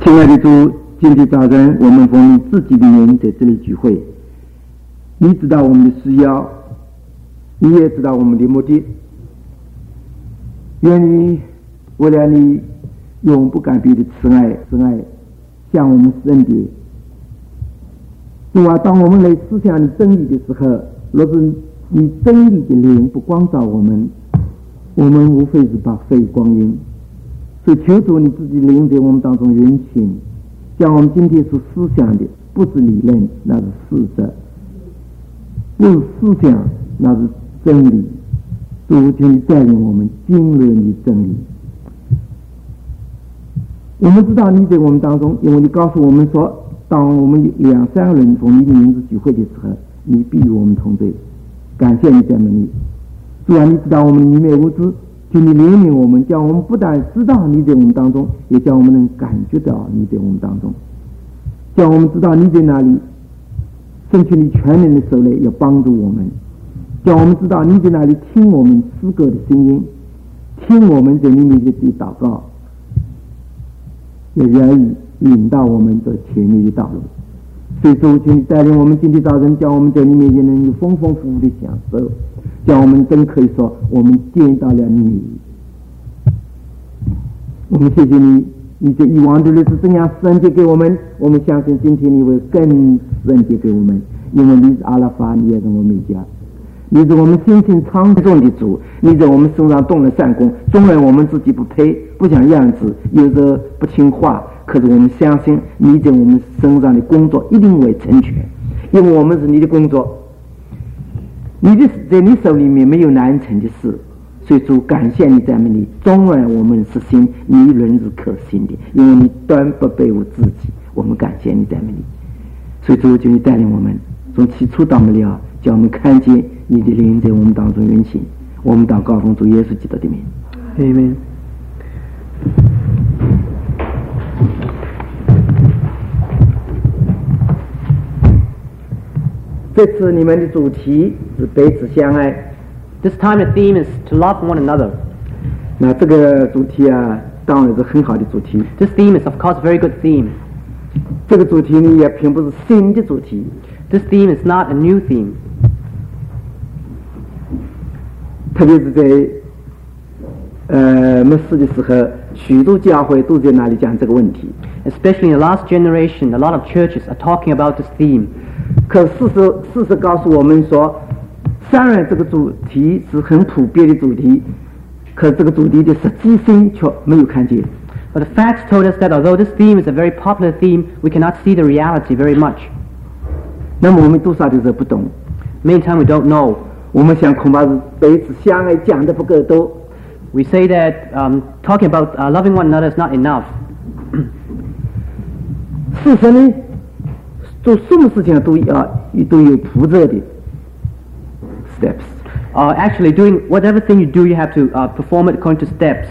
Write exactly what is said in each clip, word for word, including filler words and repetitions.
亲爱的主，今天早晨我们奉你自己的名在这里聚会，你知道我们的需要，你也知道我们的目的。愿你为了你永不改变的慈爱慈爱向我们施恩典。主啊，当我们来思想你真理的时候，若是你真理的灵不光照我们，我们无非是白费光阴。所以求主你自己灵在我们当中运行，像我们今天所思想的不是理论，那是事实；不是思想，那是真理。主，求你带领我们经历你真理。我们知道你在我们当中，因为你告诉我们说，当我们两三个人从你的名字聚会的时候，你必与我们同在。感谢你赞美你。主啊，你知道我们里面无知，求你怜悯我们，叫我们不但知道你在我们当中，也叫我们能感觉到你在我们当中，叫我们知道你在哪里，伸出你全能的手来要帮助我们，叫我们知道你在哪里听我们诗歌的声音，听我们在你面前的祷告，也愿意引导我们走前面的道路。所以主，请你带领我们今天早晨，叫我们在你面前能有丰丰富富的享受，叫我们真可以说我们见到了你。我们谢谢你，你在以往的日子怎样施恩给我们，我们相信今天你会更施恩给我们，因为你是阿拉法，你也是我们家，你是我们心性昌盛的主，你在我们身上动了善功，纵然我们自己不配不像样子，有时不听话，可是我们相信你在我们身上的工作一定会成全，因为我们是你的工作，你的在你手里面没有难成的事。所以主，感谢你赞美你，纵然我们是信，你仍是可信的，因为你断不卑我自己，我们感谢你赞美你。所以主，求你带领我们从起初到末了，叫我们看见你的灵在我们当中运行。我们祷告奉主耶稣基督的名。 Amen。 这次你们的主题是彼此相爱。 This time the theme is to love one another. 那这个主题啊，当然是很好的主题。 This theme is of course a very good theme. 这个主题呢，也并不是新的主题。 This theme is not a new theme. 特别是在呃末世的时候，许多教会都在那里讲这个问题。 Especially in the last generation, a lot of churches are talking about this theme. 可事实事实告诉我们说，虽然这个主题是很普遍的主题，可这个主题的实际性却没有看见。 But the facts told us that although this theme is a very popular theme, we cannot see the reality very much. 那么我们多少的时候不懂。 Many times we don't know. 我们想恐怕是彼此相爱讲的不够多。 We say that um, talking about uh, loving one another is not enough. 事实呢，做什么事情都要都有步骤的 steps. Uh, actually, doing whatever thing you do, you have to uh, perform it according to steps.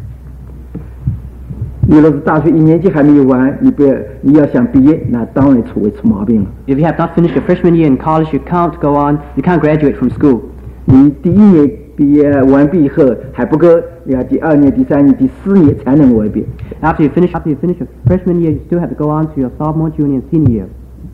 你若是大学一年级还没有完，你不要你要想毕业，那当然出会出毛病了。 If you have not finished your freshman year in college, you can't go on. You can't graduate from school. 你第一年毕业完毕以后还不够，你要第二年、第三年、第四年才能完毕。 After you finish, after you finish your freshman year, you still have to go on to your sophomore, junior, and senior year.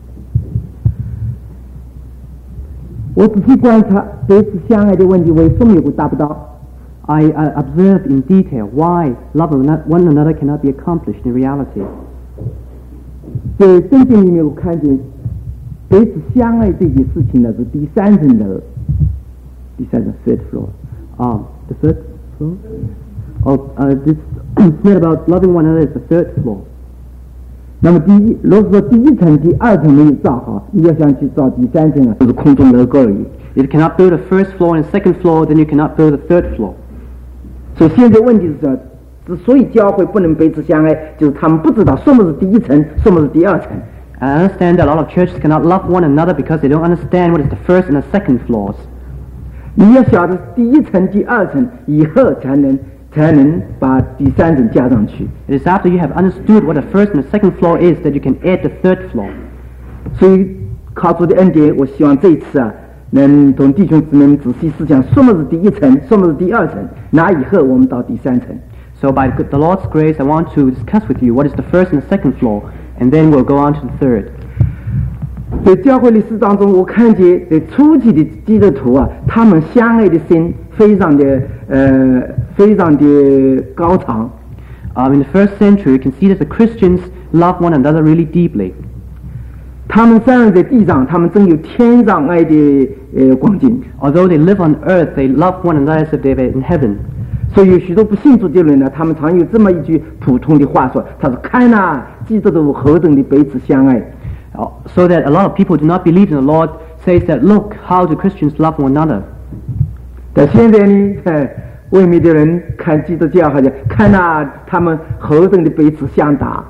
我仔细观察彼此相爱的问题，为什么有个达不到？ I uh, observed in detail why love one another cannot be accomplished in reality. 在圣经里面，我看见彼此相爱这件事情呢是第三层楼，第三层 third floor. Um, the third floor? Oh, uh, this said about loving one another is the third floor. 那么第一，如果说第一层、第二层没有造好，你要想去造第三层啊，就是空中楼阁而已。 If you cannot build a first floor and a second floor, then you cannot build a third floor. 所以现在问题是说，之所以教会不能彼此相爱，就是他们不知道什么是第一层，什么是第二层。 I understand that a lot of churches cannot love one another because they don't understand what is the first and the second floors. 你要晓得第一层、第二层以后，才能才能把第三层加上去。 It is after you have understood what the first and the second floor is that you can add the third floor. 所以靠主的恩典，我希望这一次啊，能同弟兄姊妹们仔细思想，什么是第一层，什么是第二层，那以后我们到第三层。 So by the Lord's grace, I want to discuss with you what is the first and the second floor, and then we'll go on to the third. 在教会历史当中，我看见在初期的基督徒啊，他们相爱的心非常的呃，非常的高涨。 Um, in the first century, you can see that the Christians love one another really deeply. 他们虽然在地上，他们真有天上爱的呃光景。 Although they live on earth, they love one another as if they were in heaven. 所以有许多不信主的人呢，他们常有这么一句普通的话说：“他说看呐，基督徒何等的彼此相爱。” Uh, so that a lot of people do not believe in the Lord says that, look how the Christians love one another. 但现在呢，哎，外面的人看基督教好像看呐，他们何等的彼此相打。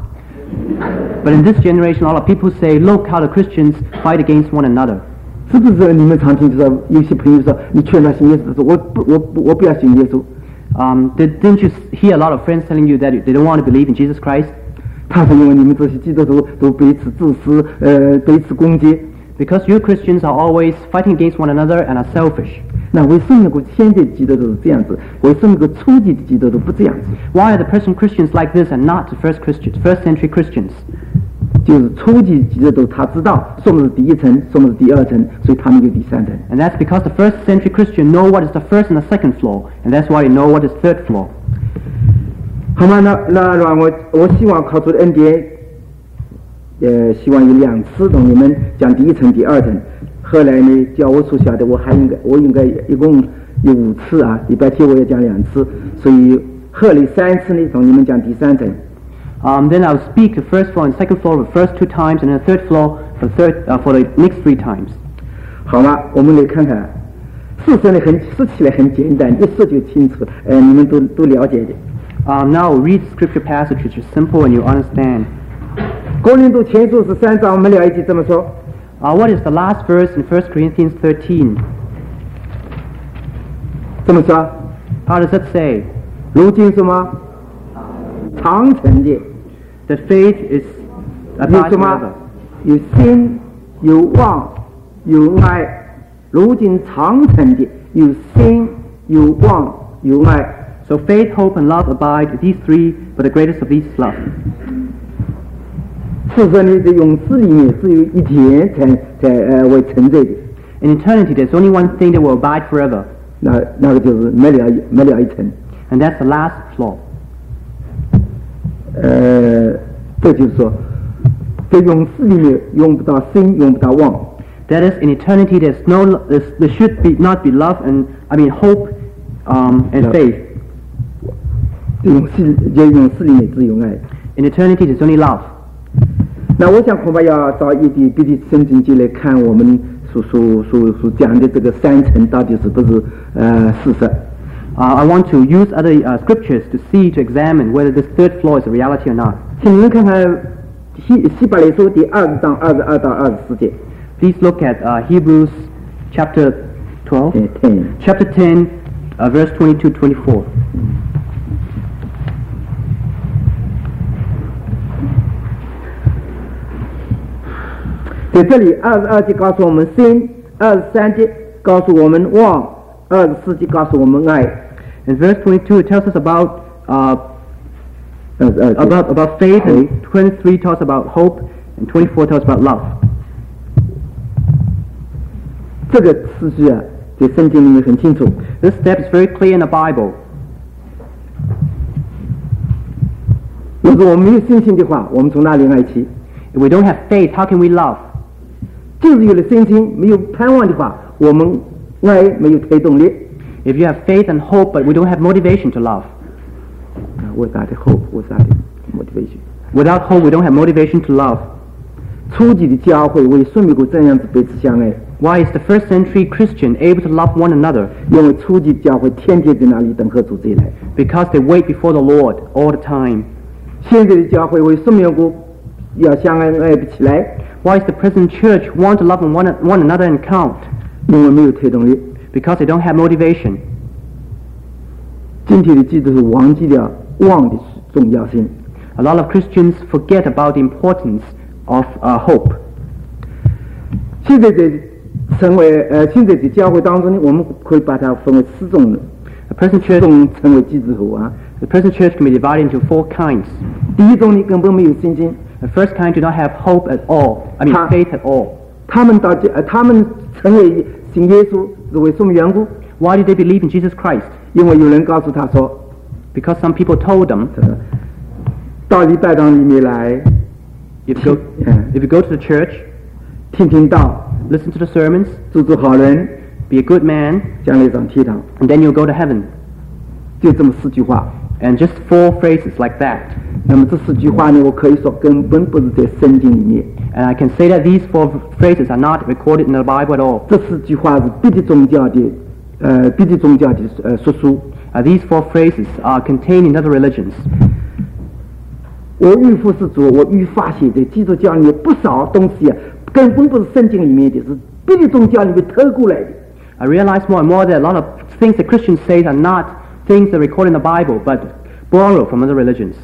But in this generation, a lot of people say, look how the Christians fight against one another. 是不是你们常听说有些朋友说，你劝他信耶稣，说我不我不我不要信耶稣。 Um, did, didn't you hear a lot of friends telling you that they don't want to believe in Jesus Christ? 他是因为你们这些基督徒都彼此自私，呃，彼此攻击。 Because you Christians are always fighting against one another and are selfish. 那为什么个现在基督徒是这样子？为什么个初级的基督徒不这样子？ Why are the present Christians like this and not the first Christians, first century Christians? 就是初级基督徒他知道什么是第一层，什么是第二层，所以他们有第三层。 And that's because the first century Christian know what is the first and the second floor, and that's why they know what is third floor. 好吗？那那让我我希望靠出的恩典，呃，希望有两次同你们讲第一层、第二层。后来呢，叫我所晓得，我还应该我应该一共有五次啊，礼拜天我要讲两次，所以后来三次呢，同你们讲第三层。 Um, then I'll speak the first floor and second floor the first two times, and then the third floor for the third uh, for the next three times. 好吗？我们来看看，事实呢很说起来很简单，一说就清楚，呃，你们都都了解的。 Um, now we'll read the scripture passage, which is simple and you understand. 哥林多前书十三章，我们了解这么说。 Uh, what is the last verse in First Corinthians thirteen? 这么说。 How does it say? 如今什么？长存的。 The faith is 有 abides 什么 forever.？ 有心，有望，有爱。如今长存的，有心，有望，有爱。 So faith, hope, and love abide, these three, but the greatest of these is love. 事实呢，在永世里面只有一点才才呃会存在的。 In eternity, there's only one thing that will abide forever, 那那个就是没了没了一层。 and that's the last floor. 呃，这就是说，在永世里面用不到心，用不到望。 That is, in eternity, there's no, there's, there should be not be love and I mean hope, um, and Love. faith. 永世在永世里面只有爱。 In eternity, there's only love. 那我想恐怕要找一点别的圣经节来看我们所所所所讲的这个三层到底是不是呃事实。 Uh, I want to use other uh, scriptures to see, to examine whether this third floor is a reality or not. 请你们看看希希伯来书第二十章二十二到二十四节。 Please look at uh, Hebrews chapter twelve, eh, ten. chapter ten, uh, verse twenty-two to twenty-four. 在这里，二十二节告诉我们心，二十三节告诉我们望，二十四节告诉我们爱。 In verse twenty-two, it tells us about uh, 二十二节 about about faith, and Okay. twenty-three talks about hope, and twenty-four talks about love. 这个次序啊，在圣经里面很清楚。 This step is very clear in the Bible. 如果我们没有信心的话，我们从哪里爱起？ If we don't have faith, how can we love? 就是有了信心，没有盼望的话，我们爱没有推动力。 If you have faith and hope, but we don't have motivation to love. 啊，为啥的 hope？为啥的 motivation？ Without hope, we don't have motivation to love. 初级的教会为什么能够这样子彼此相爱？ Why is the first century Christian able to love one another? 因为初级的教会天天在那里等候主再来。 Because they wait before the Lord all the time. 现在的教会为什么能够要相爱爱不起来？ Why is the present church want to love one, one another and count? 因为没有推动力。 Because they don't have motivation. 今天的基督徒忘记了望的重要性。 A lot of Christians forget about the importance of uh, hope. 现在在成为呃，现在在教会当中呢，我们可以把它分为四种人， The present 四 church, 种称为基督徒啊。 The present church can be divided into four kinds. 第一种呢，根本没有信心， The first kind do not have hope at all. I mean Ha. faith at all. 他们到呃，他们成为信耶稣是为什么缘故？ Why did they believe in Jesus Christ? 因为有人告诉他说， Because some people told them, 这个到礼拜堂里面来 if you go, Yeah. if you go to the church, 听听道， listen to the sermons, 做做好人， be a good man, 将来上天堂， and then you'll go to heaven. 就这么四句话。 And just four phrases like that. 那么这四句话呢，我可以说根本不是在圣经里面， And I can say that these four phrases are not recorded in the Bible at all. 这四句话是别的宗教的，呃，别的宗教的呃述说。 Uh, these four phrases are contained in other religions. 我愈服侍主，我愈发现在基督教里面不少东西啊，根本不是圣经里面的，是别的宗教里面偷过来的。 I realize more and more that a lot of things that Christians say are not things that are recorded in the Bible, but borrowed from other religions.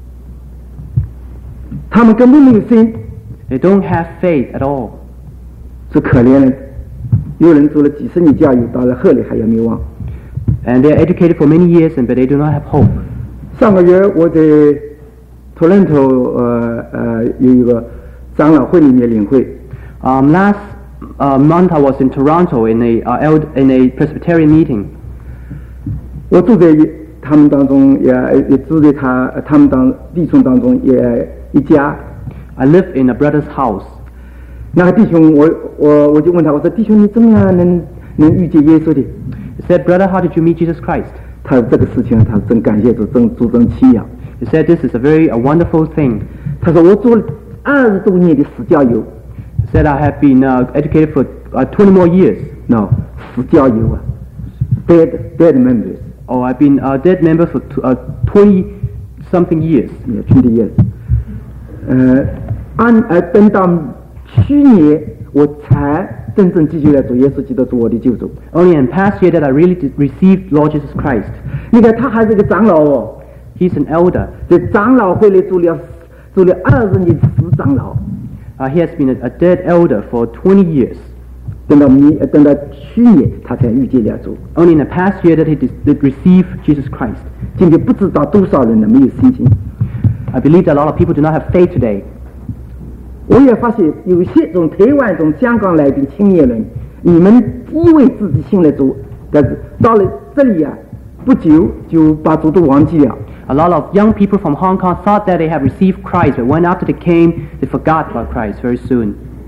他们根本没有信， They don't have faith at all. 是可怜人。有人做了几十年教育，到了后来还要灭亡。 And they are educated for many years, and but they do not have hope. 上个月我在托伦托呃呃有一个长老会里面领会， Um, last uh, month I was in Toronto in a uh, eld- in a Presbyterian meeting. 我住在他们当中，也也住在他他们当弟兄当中也一家。 I live in a brother's house. 那个弟兄，我我我就问他，我说弟兄，你怎么样能能遇见耶稣的？ He said, "Brother, how did you meet Jesus Christ?" 他这个事情，他真感谢主，真主真奇妙。 He said, "This is a very a wonderful thing." 他说我做了二十多年的私教友 He said, "I have been uh, educated for uh, twenty more years. ，no 私教友啊 ，dead dead members， Oh, I've been a dead member for t- uh, twenty something years." 也 twenty years。呃，按呃等到去年我才真正继续来做耶稣基督做我的救主。 Only in the past year that I really did received Lord Jesus Christ. 你看他还是个长老哦， He's an elder. 在长老会里做了做了二十年死长老。 Uh, he has been a, a dead elder for twenty years. 等到明呃等到去年他才遇见了主。 Only in the past year that he did, did receive Jesus Christ. 今天不知道多少人呢没有信心。 I believe that a lot of people do not have faith today. 我也发现有些从台湾、从香港来的青年人，你们以为自己信了主，但是到了这里啊，不久就把主都忘记了。 A lot of young people from Hong Kong thought that they had received Christ, but when after they came, they forgot about Christ very soon.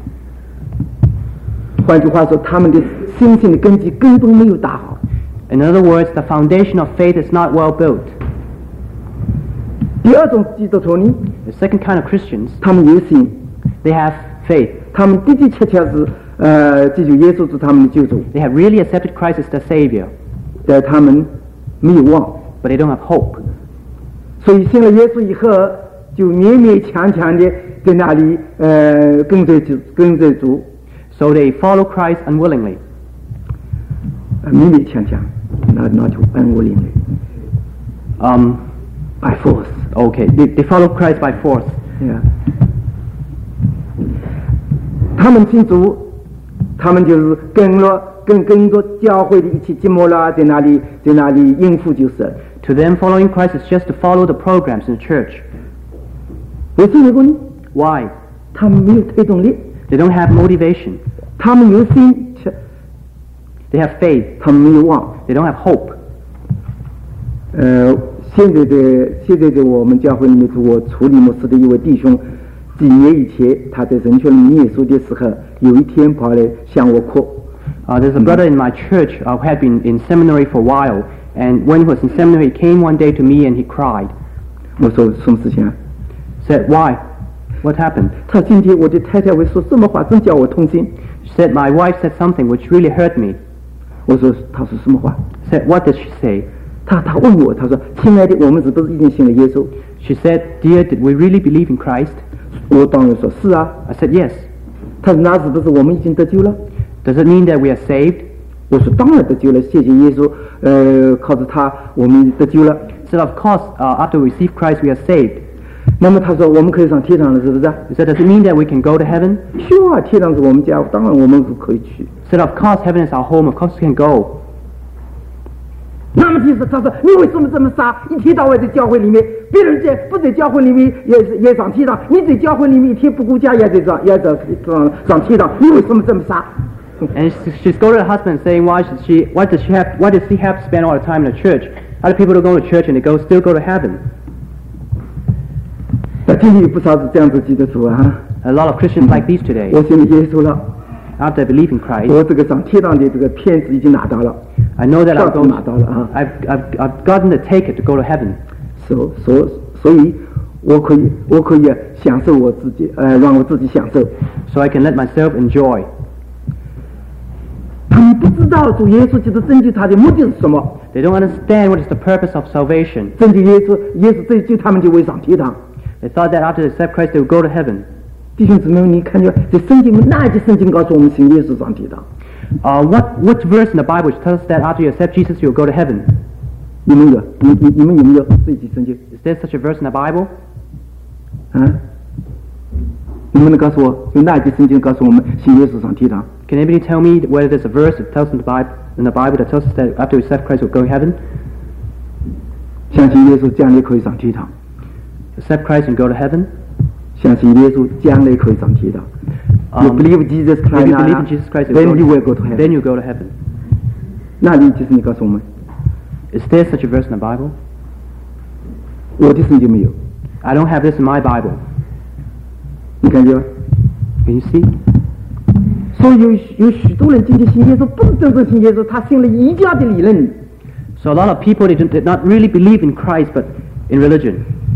换句话说，他们的信心的根基根本没有打好。 In other words, the foundation of faith is not well built. 第二种基督徒呢， The second kind of Christians, 他们有信， they have faith. 他们的的确确是呃接受耶稣做他们的救主， They have really accepted Christ as their Savior, 但他们没有忘。 but they don't have hope. 所以信了耶稣以后，就勉勉强强的在那里呃跟随主，跟随主， So they follow Christ unwillingly. 呃勉勉强强，那那就 unwillingly Um, by force。 okay, they, they follow Christ by force. Yeah. 他们信主，他们就是跟了跟跟着教会的一起节目啦，在那里在那里应付就是。 To them, following Christ is just to follow the programs in the church. 为什么呢？ Why? 他们没有推动力， They don't have motivation. 他们有心， They have faith. 他们没有望。 They don't have hope. 呃，现在的现在的我们教会里面，我处理牧师的一位弟兄，几年以前他在神学院念书的时候，有一天跑来向我哭。 Uh, there's a brother in my church uh, who had been in seminary for a while, and when he was in seminary, he came one day to me and he cried. 我说什么事情啊？ Said, "Why? What happened?" 他今天我的太太会说什么话，真叫我痛心。 She said, "My wife said something which really hurt me." 我说他说什么话？ Said, "What did she say?" 他他问我，他说：“亲爱的，我们是不是已经信了耶稣 She said, "Dear, did we really believe in Christ?" 我当然说是啊。 I said, "Yes." 他说：“那是不是我们已经得救了 Does it mean that we are saved?" 我说：“当然得救了，谢谢耶稣。呃，靠着他，我们得救了。 He said, "Of course, uh, after we receive Christ, we are saved." 那么他说：“我们可以上天堂了，是不是？” He said, "Does it mean that we can go to heaven?" 是啊，天堂是我们家，当然我们可以去。 He said, "Of course, heaven is our home. Of course, we can go." 那么其实他说你为什么这么傻？一天到晚在教会里面，别人在不在教会里面也也上天堂，你在教会里面一天不顾家也在上也在上上天堂，你为什么这么傻？ And she scolded her husband, saying, "Why should she? Why does she have? Why does he have to spend all the time in the church? Other people don't go to church and they go still go to heaven." 那今天有不少是这样子基督徒啊。 A lot of Christians like these today. 我信了耶稣了， After I believe in Christ, 我这个上天堂的这个片子已经拿到了， I know that 照 I've, 片 go, 拿到了啊。 I've, I've, I've gotten the ticket to go to heaven. 所所所以，我可以我可以享受我自己，呃，让我自己享受。 So I can let myself enjoy. 他们不知道主耶稣基督拯救他的目的是什么， They don't understand what is the purpose of salvation. 拯救耶稣，耶稣拯救他们就会上天堂。 They thought that after they accept Christ, they would go to heaven. 弟兄姊妹，你看见这圣经哪一节圣经告诉我们信耶稣上天堂？ Uh, what, what verse in the Bible tells us that after you accept Jesus, you'll go to heaven? 你们有？你你你们有没有这一节圣经？ Is there such a verse in the Bible? 啊？你们能告诉我，有哪一节圣经告诉我们信耶稣上天堂？ Can anybody tell me whether there's a verse that tells in the Bible, in the Bible that tells us that after we accept Christ, we'll go to heaven? 相信耶稣将来可以上天堂， Accept Christ and go to heaven? 相信耶稣将来可以上天堂。You Um, believe Jesus If Christ, you believe in Jesus Christ, then you will you'll go go to to, heaven. then you go to heaven. 那里就是你告诉我们， Is there such a verse in the Bible? 我的圣经没有， I don't have this in my Bible. 你感觉吗？ Can you see? 所以有有许多人今天信耶稣，不是真正信耶稣，他信了异教的理论。 So a lot of people, they did did not really believe in Christ, but in religion.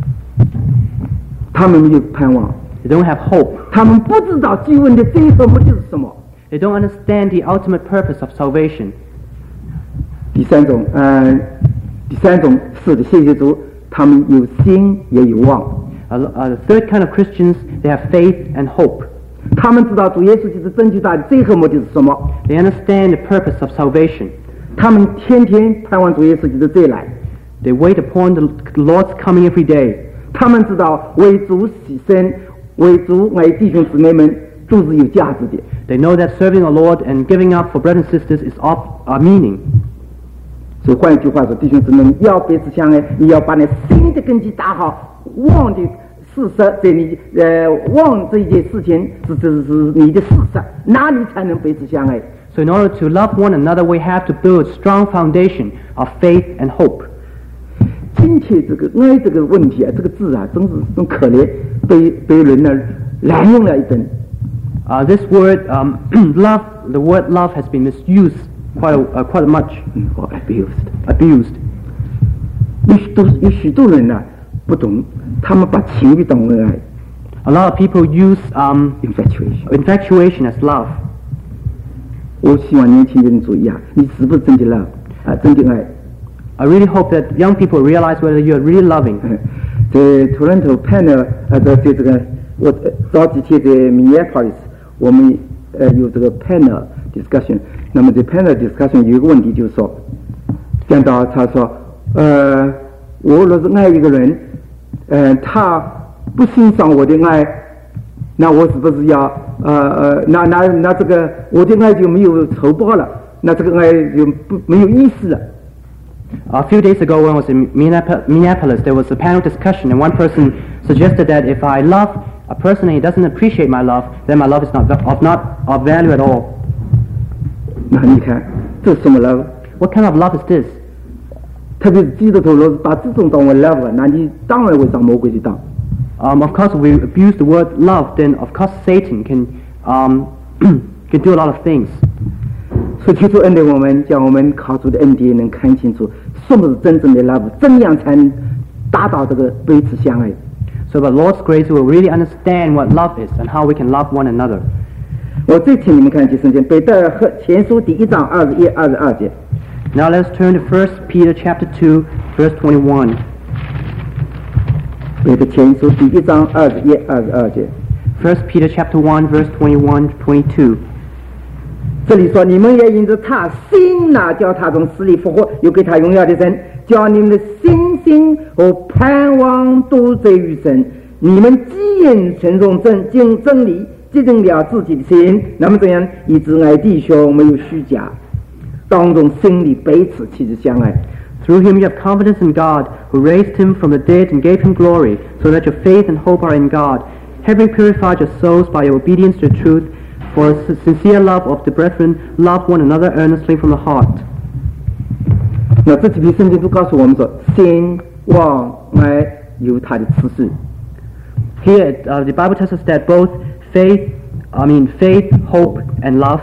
他们没有盼望， They don't have hope. 他们不知道救恩的最后目的是什么。 They don't understand the ultimate purpose of salvation. 第三种，呃，第三种是的，谢谢主，他们有心也有望， Uh, uh, the third kind of Christians, they have faith and hope. 他们知道主耶稣基督拯救他的最后目的是什么， They understand the purpose of salvation. 他们天天盼望主耶稣基督再来， They wait upon the Lord's coming every day. 他们知道为主牺牲，为主爱弟兄姊妹们都是有价值的。 They know that serving the Lord and giving up for brothers and sisters is of uh, meaning. 所以换一句话说，弟兄姊妹要彼此相爱，你要把你心的根基打好，望的事实在你呃望这一件事情是这是你的事实，哪里才能彼此相爱？ So in order to love one another, we have to build a strong foundation of faith and hope. 今天这个爱这个问题啊，这个字啊，真是真可怜，被被人呢滥用了一顿。 Uh, this word, um, love, the word love has been misused quite a, uh, quite much, 嗯，或 abused。 abused. 有许多有许多人呢、不懂，他们把情欲当为爱 A lot of people use um, ，infatuation。 infatuation as love. 我希望年轻人注意啊，你是不是真的 love 啊，真的爱？ I really hope that young people realize whether you're really loving. 嗯，在 Toronto panel 呃，在在这个我呃早几天在 Minneapolis 我们呃有这个 panel discussion。那么这 panel discussion 有一个问题就是说，讲到他说，呃，我若是爱一个人，呃，他不欣赏我的爱，那我是不是要呃呃，那那那这个我的爱就没有酬报了，那这个爱就不没有意思了。 A few days ago, when I was in Minneapolis, Minneapolis, there was a panel discussion, and one person suggested that if I love a person and he doesn't appreciate my love, then my love is not of not of value at all. 那你看，这是什么 love？ What kind of love is this? 特别是基督徒若是把这种当为 love， 那你当然会上魔鬼的当。 Um, of course, if we abuse the word love, then of course Satan can um, can do a lot of things. 所以求主恩典我们，叫我们靠主的恩典能看清楚什么是真正的 love， 怎样才能达到这个彼此相爱。 So by Lord's grace, we will really understand what love is and how we can love one another. 我再请你们看一节圣经，彼得和前书第一章二十一、二十二节。 Now let's turn to First Peter chapter two, verse twenty-one. 彼得前书第一章二十一、二十二节。 First Peter chapter one, verse twenty-one to twenty-two. 这里说，你们也因着他信那叫他从死里复活，又给他荣耀的神，叫你们的信心和盼望都在于神。你们既因顺从真经真理，洁净了自己的心，那么这样一直爱弟兄，没有虚假，当中心里彼此其实相爱。 Through him you have confidence in God, who raised him from the dead and gave him glory, so that your faith and hope are in God. Having purified your souls by your obedience to the truth, for a sincere love of the brethren, love one another earnestly from the heart. 那这几篇圣经都告诉我们说，信望爱有它的次序。 Here, uh, the Bible tells us that both faith, I mean faith, hope, and love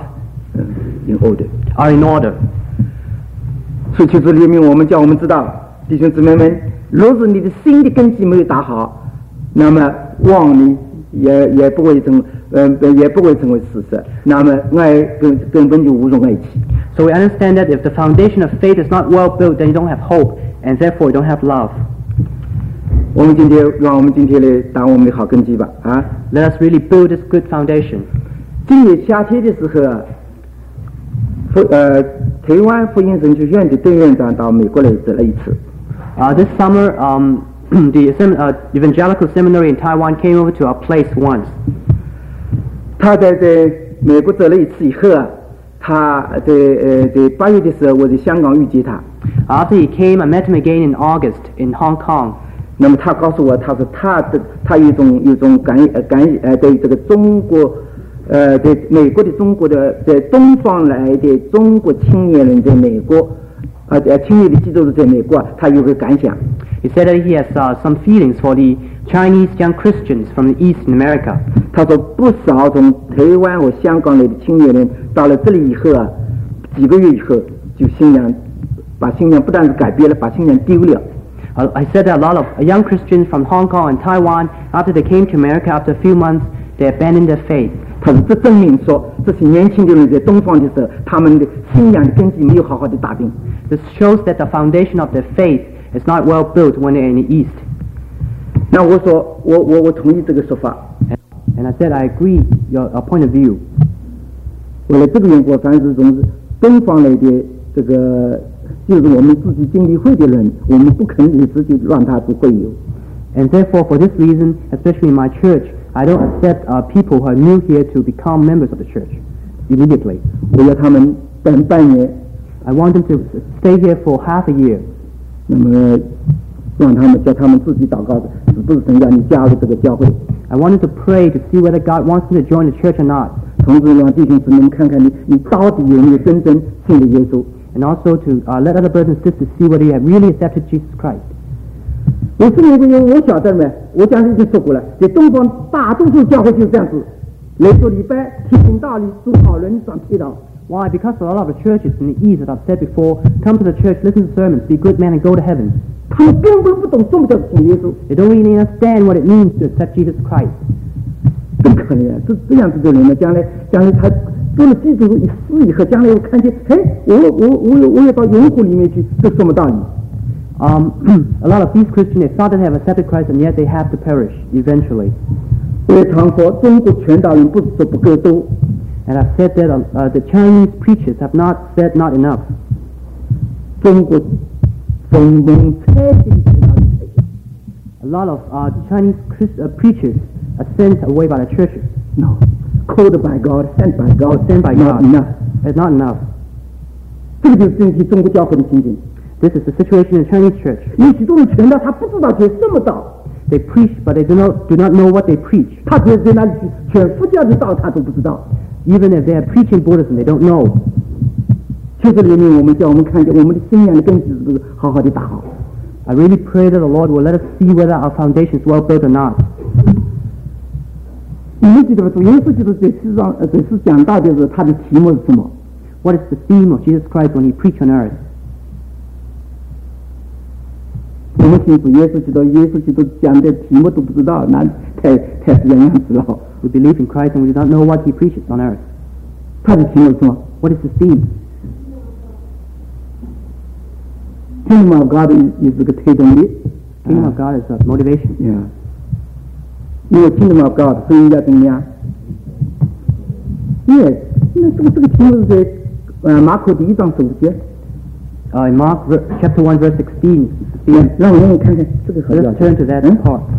in order. are in order. 所以，求主怜悯我们，叫我们知道，弟兄姊妹们，若是你的心的根基没有打好，那么望呢也也不会成，呃，也不会成为事实。那么爱根根本就无从爱起。 So we understand that if the foundation of faith is not well built, then you don't have hope, and therefore you don't have love. 我们今天让我们今天来打我们的好根基吧，啊！ Let us really build this good foundation. 今年夏天的时候啊，福呃台湾福音神学院的邓院长到美国来走了一次。 Uh, this summer, um, the sem- uh, Evangelical Seminary in Taiwan came over to our place once. 他在在美国走了一次以后啊，他在呃在八月的时候，我在香港遇见他。 After he came, I met him again in August in Hong Kong. 那么他告诉我，他说他的他有一种有一种感呃感呃对这个中国呃在美国的中国的在东方来的中国青年人在美国呃呃青年的基督徒在美国，他有个感想。 He said that he has uh, some feelings for the Chinese young Christians from the East in America. 他说不少从台湾和香港来的青年人到了这里以后啊，几个月以后就信仰把信仰不但是改变了，把信仰丢了。 Uh, I said that a lot of young Christians from Hong Kong and Taiwan, after they came to America, after a few months, they abandoned their faith. 他说这证明说这些年轻的人在东方的时候，他们的信仰的根基没有好好的打定。 This shows that the foundation of their faith is not well built when they're in the East. 那我说我我我同意这个说法。 And I said I agree your uh, point of view. 为了这个缘故，凡是从东方来的这个，就是我们自己经理会的人，我们不肯一直就让他不会有。 And therefore, for this reason, especially in my church, I don't accept uh, people who are new here to become members of the church immediately. 我要他们等半年， I want them to stay here for half a year. 那么让他们叫他们自己祷告，是不是神要你加入这个教会？ I want them to pray to see whether God wants them to join the church or not. 同时让弟兄姊妹看看你，你到底有没有真正信的耶稣。 And also to uh, let other brothers and sisters see whether you have really accepted Jesus Christ. 我是那个人，我晓得没？我讲已经说过了，在东方大多数教会就是这样子，来做礼拜、听道理、做好人、转祈祷。 Why? Because a lot of the churches in the East, that I've said before, come to the church, listen to sermons, be good men, and go to heaven. 他们根本不懂什么叫信耶稣。 They don't really understand what it means to accept Jesus Christ. 真可怜，这这样子的人呢，将来将来他做了基督徒一死以后，将来我看见，哎，我我我我要到永火里面去，这什么道理？ Um, a lot of these Christians, they thought that they have accepted Christ, and yet they have to perish eventually. 我常说，中国传道人不是说不够多， And I've said that uh, the Chinese preachers have not said not enough. 中国奉蒙差遣的传道人太少。 A lot of uh, Chinese Christ, uh, preachers are sent away by the churches. No, called by God, sent by God, Sent by not God. enough. It's not enough. 这个就是整体中国教会的情形。 This is the situation in the Chinese church. 有许多人传道，他不知道传什么道， They preach, but they do not do not know what they preach. 他觉得在哪里去传佛教的道，他都不知道。 Even if they are preaching Buddhism, they don't know. 就是里面我们叫我们看见我们的信仰的根基是不是好好的打好。 I really pray that the Lord will let us see whether our foundation is well built or not. 你们记得吧？主耶稣基督在世上，呃，在世讲道的时候，他的题目是什么？ What is the theme of Jesus Christ when he preached on earth? 我们信主耶稣基督，耶稣基督讲的题目都不知道，那太太是这样子了。 We believe in Christ and we do not know what he preaches on earth. 他的题目是什么 What is the theme? ？Kingdom of God is is 这个推动力。 Kingdom of God is a motivation. Yeah. 因为 Kingdom of God 所以要怎么样 ？Yes，那这个这个题目是在呃马可第一章十五节。 Uh, in Mark ver- chapter one verse sixteen, 让我们看看这个好叫 let's turn to that 嗯 part.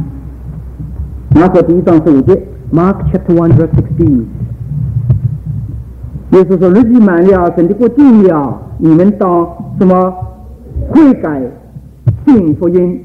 马可第一章十五节。 Mark chapter one verse sixteen. 耶稣说：“日期满了，神的国近了，你们当什么悔改，信福音。”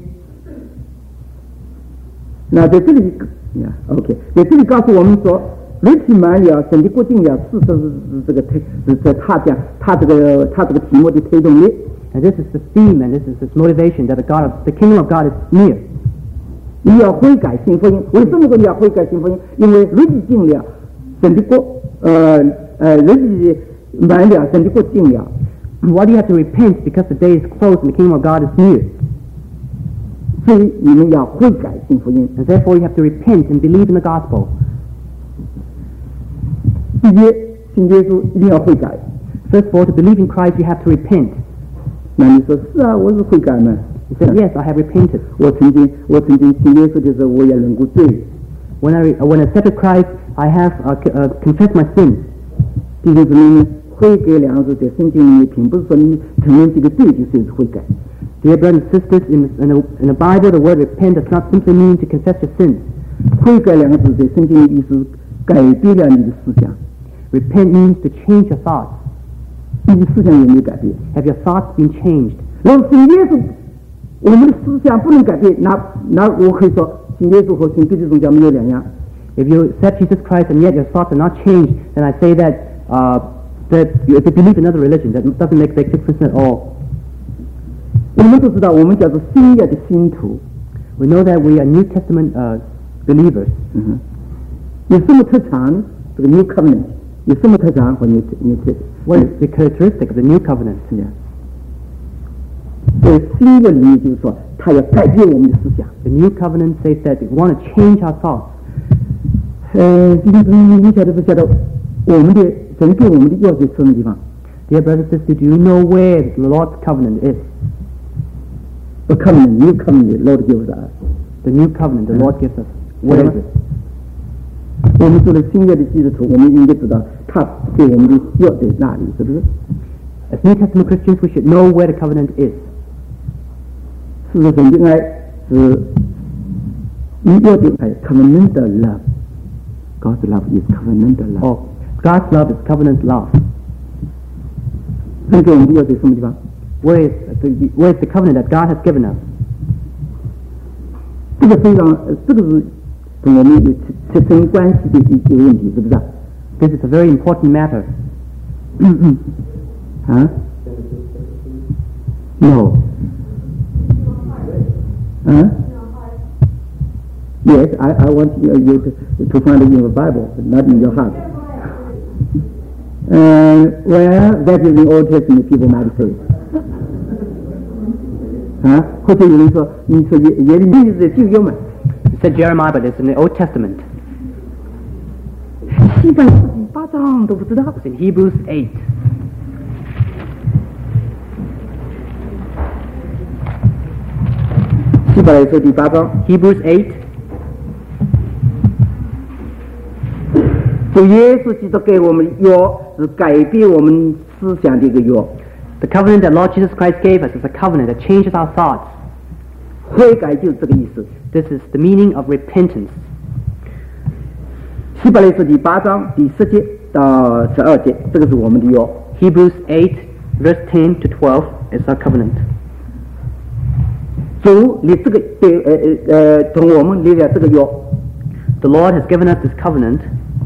那在这里，OK， 在这里告诉我们说，日期满了，神的国近了，是是是这个推，是是他讲他这个他这个题目的推动力。 And this is the theme, and this is this motivation that the God of the kingdom of God is near. 你要悔改信福音，为什么说你要悔改信福音？因为日期近了，神的国，呃呃，日期满了，神的国近了。 Why do you have to repent? Because the day is close and the kingdom of God is near. 所以你们要悔改信福音。 And therefore you have to repent and believe in the gospel. 第一，信耶稣一定要悔改。 First of all, to believe in Christ, you have to repent. 那你说是啊，我是悔改嘛。 He said, yes, I have repented. 我曾经，我曾经信耶稣的时候，我也认过罪。 When I when I accepted Christ, I have uh, uh, confessed my sins. 弟兄姊妹们，悔改两个字在圣经里面，并不是说你承认这个罪就是悔改。 Dear brothers and sisters, in in the, in the Bible, the word repent does not simply mean to confess your sins. 悔改两个字在圣经里意思改变了你的思想。 Repent means to change your thoughts. 你的思想有没有改变 Have your thoughts been changed? 如果信耶稣，我们的思想不能改变，那那我可以说信耶稣和信别的宗教没有两样。 If you accept Jesus Christ and yet your thoughts are not changed, then I say that uh, that you, if you believe in another religion, that doesn't make a difference at all. 我们都知道，我们叫做新约的信徒。 We know that we are New Testament uh, believers. 嗯哼，有什么特长？这个 New Covenant 有什么特长和 New New What is the characteristic of the New Covenant? 是的，在新约里面就是说，他要改变我们的思想。 The New Covenant says that we want to change our thoughts. 呃，弟兄姊妹，你晓得不晓得我们的神给我们的要求是什么地方 Dear brothers and sisters, do you know where the Lord's covenant is? The covenant, New Covenant, Lord gives us. The New Covenant, the Lord gives us. Where is it? 我们做了新约的基督徒，我们应该知道他给我们的要在哪里，是不是？ As New Testament Christians, we should know where the covenant is. 事实上，应该是你要的爱 covenantal love. God's love is covenantal love. Oh, God's love is covenant love. 神给我们的要在什么地方？ Where is the, where is the covenant that God has given us? 这个非常，这个是跟我们有切身关系的一个问题，是不是？ This is a very important matter. 嗯嗯，啊 ？No. 嗯 ？Yes, I I want you to to find it in the Bible, not in your heart. And well, that is in Old Testament. People might say. 啊，或者有人说，你说耶耶利米是在旧约嘛？ You said Jeremiah, but it's in the Old Testament. 希伯来书第八章都不知道。 It's in Hebrews eight. 希伯来书第八章， Hebrews eight. 主耶稣基督给我们约是改变我们思想的一个约。 The covenant that Lord Jesus Christ gave us is a covenant that changes our thoughts. 悔改就是这个意思。 This is the meaning of repentance. 希伯来书第八章第十节到十二节，这个是我们的约。 Hebrews eight, verse ten to twelve is our covenant. 主立这个对呃呃呃同我们立了这个约。 The Lord has given us this covenant.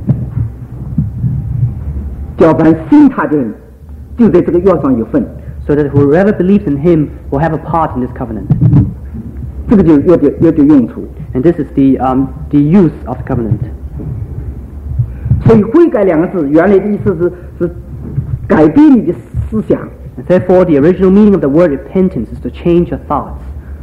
叫凡信他的人，就在这个约上有份。 So that whoever believes in Him will have a part in this covenant. 这个就是约的约的用处。 And this is the um, the use of the covenant. 所以悔改两个字原来的意思是是改变你的思想。 And therefore, the original meaning of the word repentance is to change your thoughts.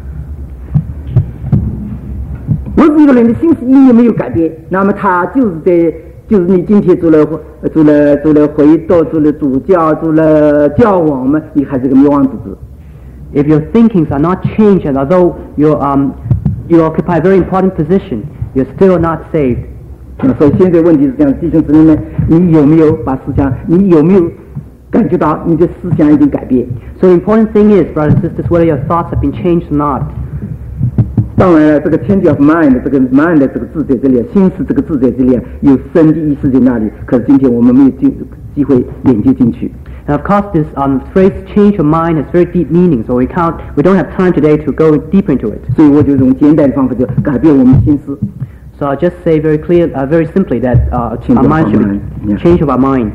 如果一个人的心思意念没有改变，那么他就是在就是你今天做了做了做了回道，做了主教，做了教皇们，你还是个灭亡之子。 If your thinkings are not changed, and although you um you occupy a very important position, you're still not saved. 所以现在问题是这样，弟兄姊妹们，你有没有把思想，你有没有感觉到你的思想已经改变？ So the important thing is, brothers and sisters, whether your thoughts have been changed or not. 当然了，这个 change of mind 这个 mind 这个字在这里，心思这个字在这里有深的意思在那里。可是今天我们没有机机会研究进去。 And of course, this um, phrase "change your mind" has very deep meaning, so we can't, we don't have time today to go deeper into it. 所以我就用简单的方法，就改变我们心思。 So I'll just say very clear, uh, very simply that uh, our mind should be change of our mind.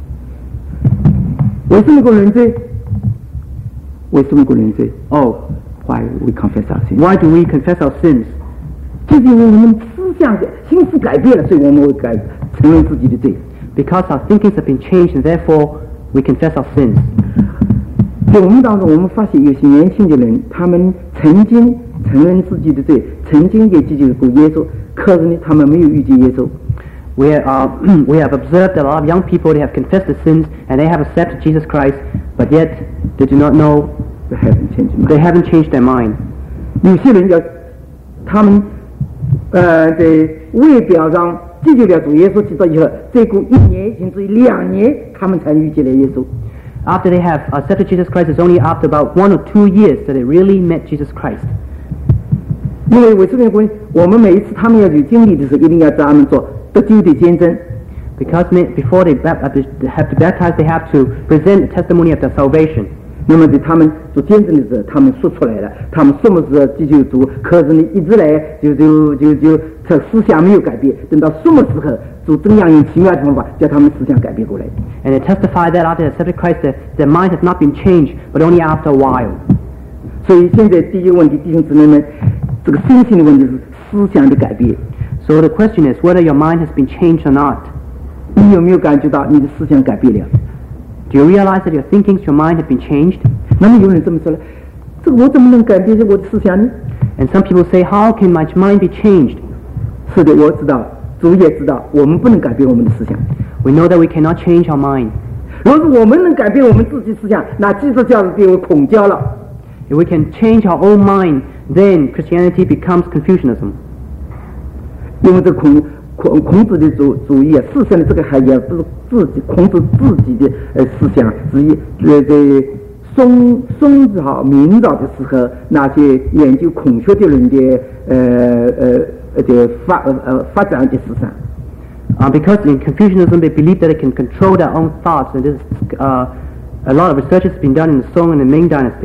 为什么个人罪？为什么个人罪 Oh, ？Why we confess our sins？ why do we confess our sins? 就是因为我们思想的心思改变了，所以我们会改承认自己的罪。 Because our thinkings have been changed, and therefore we confess our sins. 在我们当中，我们发现有些年轻的人，他们曾经承认自己的罪，曾经也接受过耶稣，可是呢，他们没有遇见耶稣。 We, uh, we have observed that a lot of young people, they have confessed their sins and they have accepted Jesus Christ, but yet they do not know, They haven't changed mind. they haven't changed their mind. 有些人要他们呃在外表上接受了主耶稣基督以后，再过一年甚至于两年，他们才遇见了耶稣。 After they have accepted Jesus Christ, it's only after about one or two years that they really met Jesus Christ. 因为为什么呢？我们每一次他们要有经历的时候，一定要找他们做得救的见证。 Because before they have to baptize, they have to present a testimony of their salvation. 那么在他们做见证的时候，他们说出来了，他们什么时候接受主，可是呢，一直来就就就就这思想没有改变，等到什么时候主怎样用奇妙的方法叫他们思想改变过来。 And they testify that after they accepted Christ, that their mind has not been changed, but only after a while. 所以现在第一个问题，弟兄姊妹们，这个心性的问题是思想的改变。 So the question is whether your mind has been changed or not. 你有没有感觉到你的思想改变了？ Do you realize that your thinkings, your mind have been changed? 那么有人这么说了，这个我怎么能改变我的思想呢？ And some people say, how can my mind be changed? 是的，我知道，主也知道，我们不能改变我们的思想。 We know that we cannot change our mind. 如果我们能改变我们自己思想，那基督教是变为孔教了。 If we can change our own mind, then Christianity becomes Confucianism. 因为这孔孔孔子的主主义啊，事实上这个还也不是自己孔子自己的呃思想之一。呃，在宋宋朝、明朝的时候，那些研究孔学的人的呃呃的发呃呃发展的思想。 Uh, because in Confucianism they believe that they can control their own thoughts, and this, uh, a lot of research has been done in the Song and the Ming dynasty.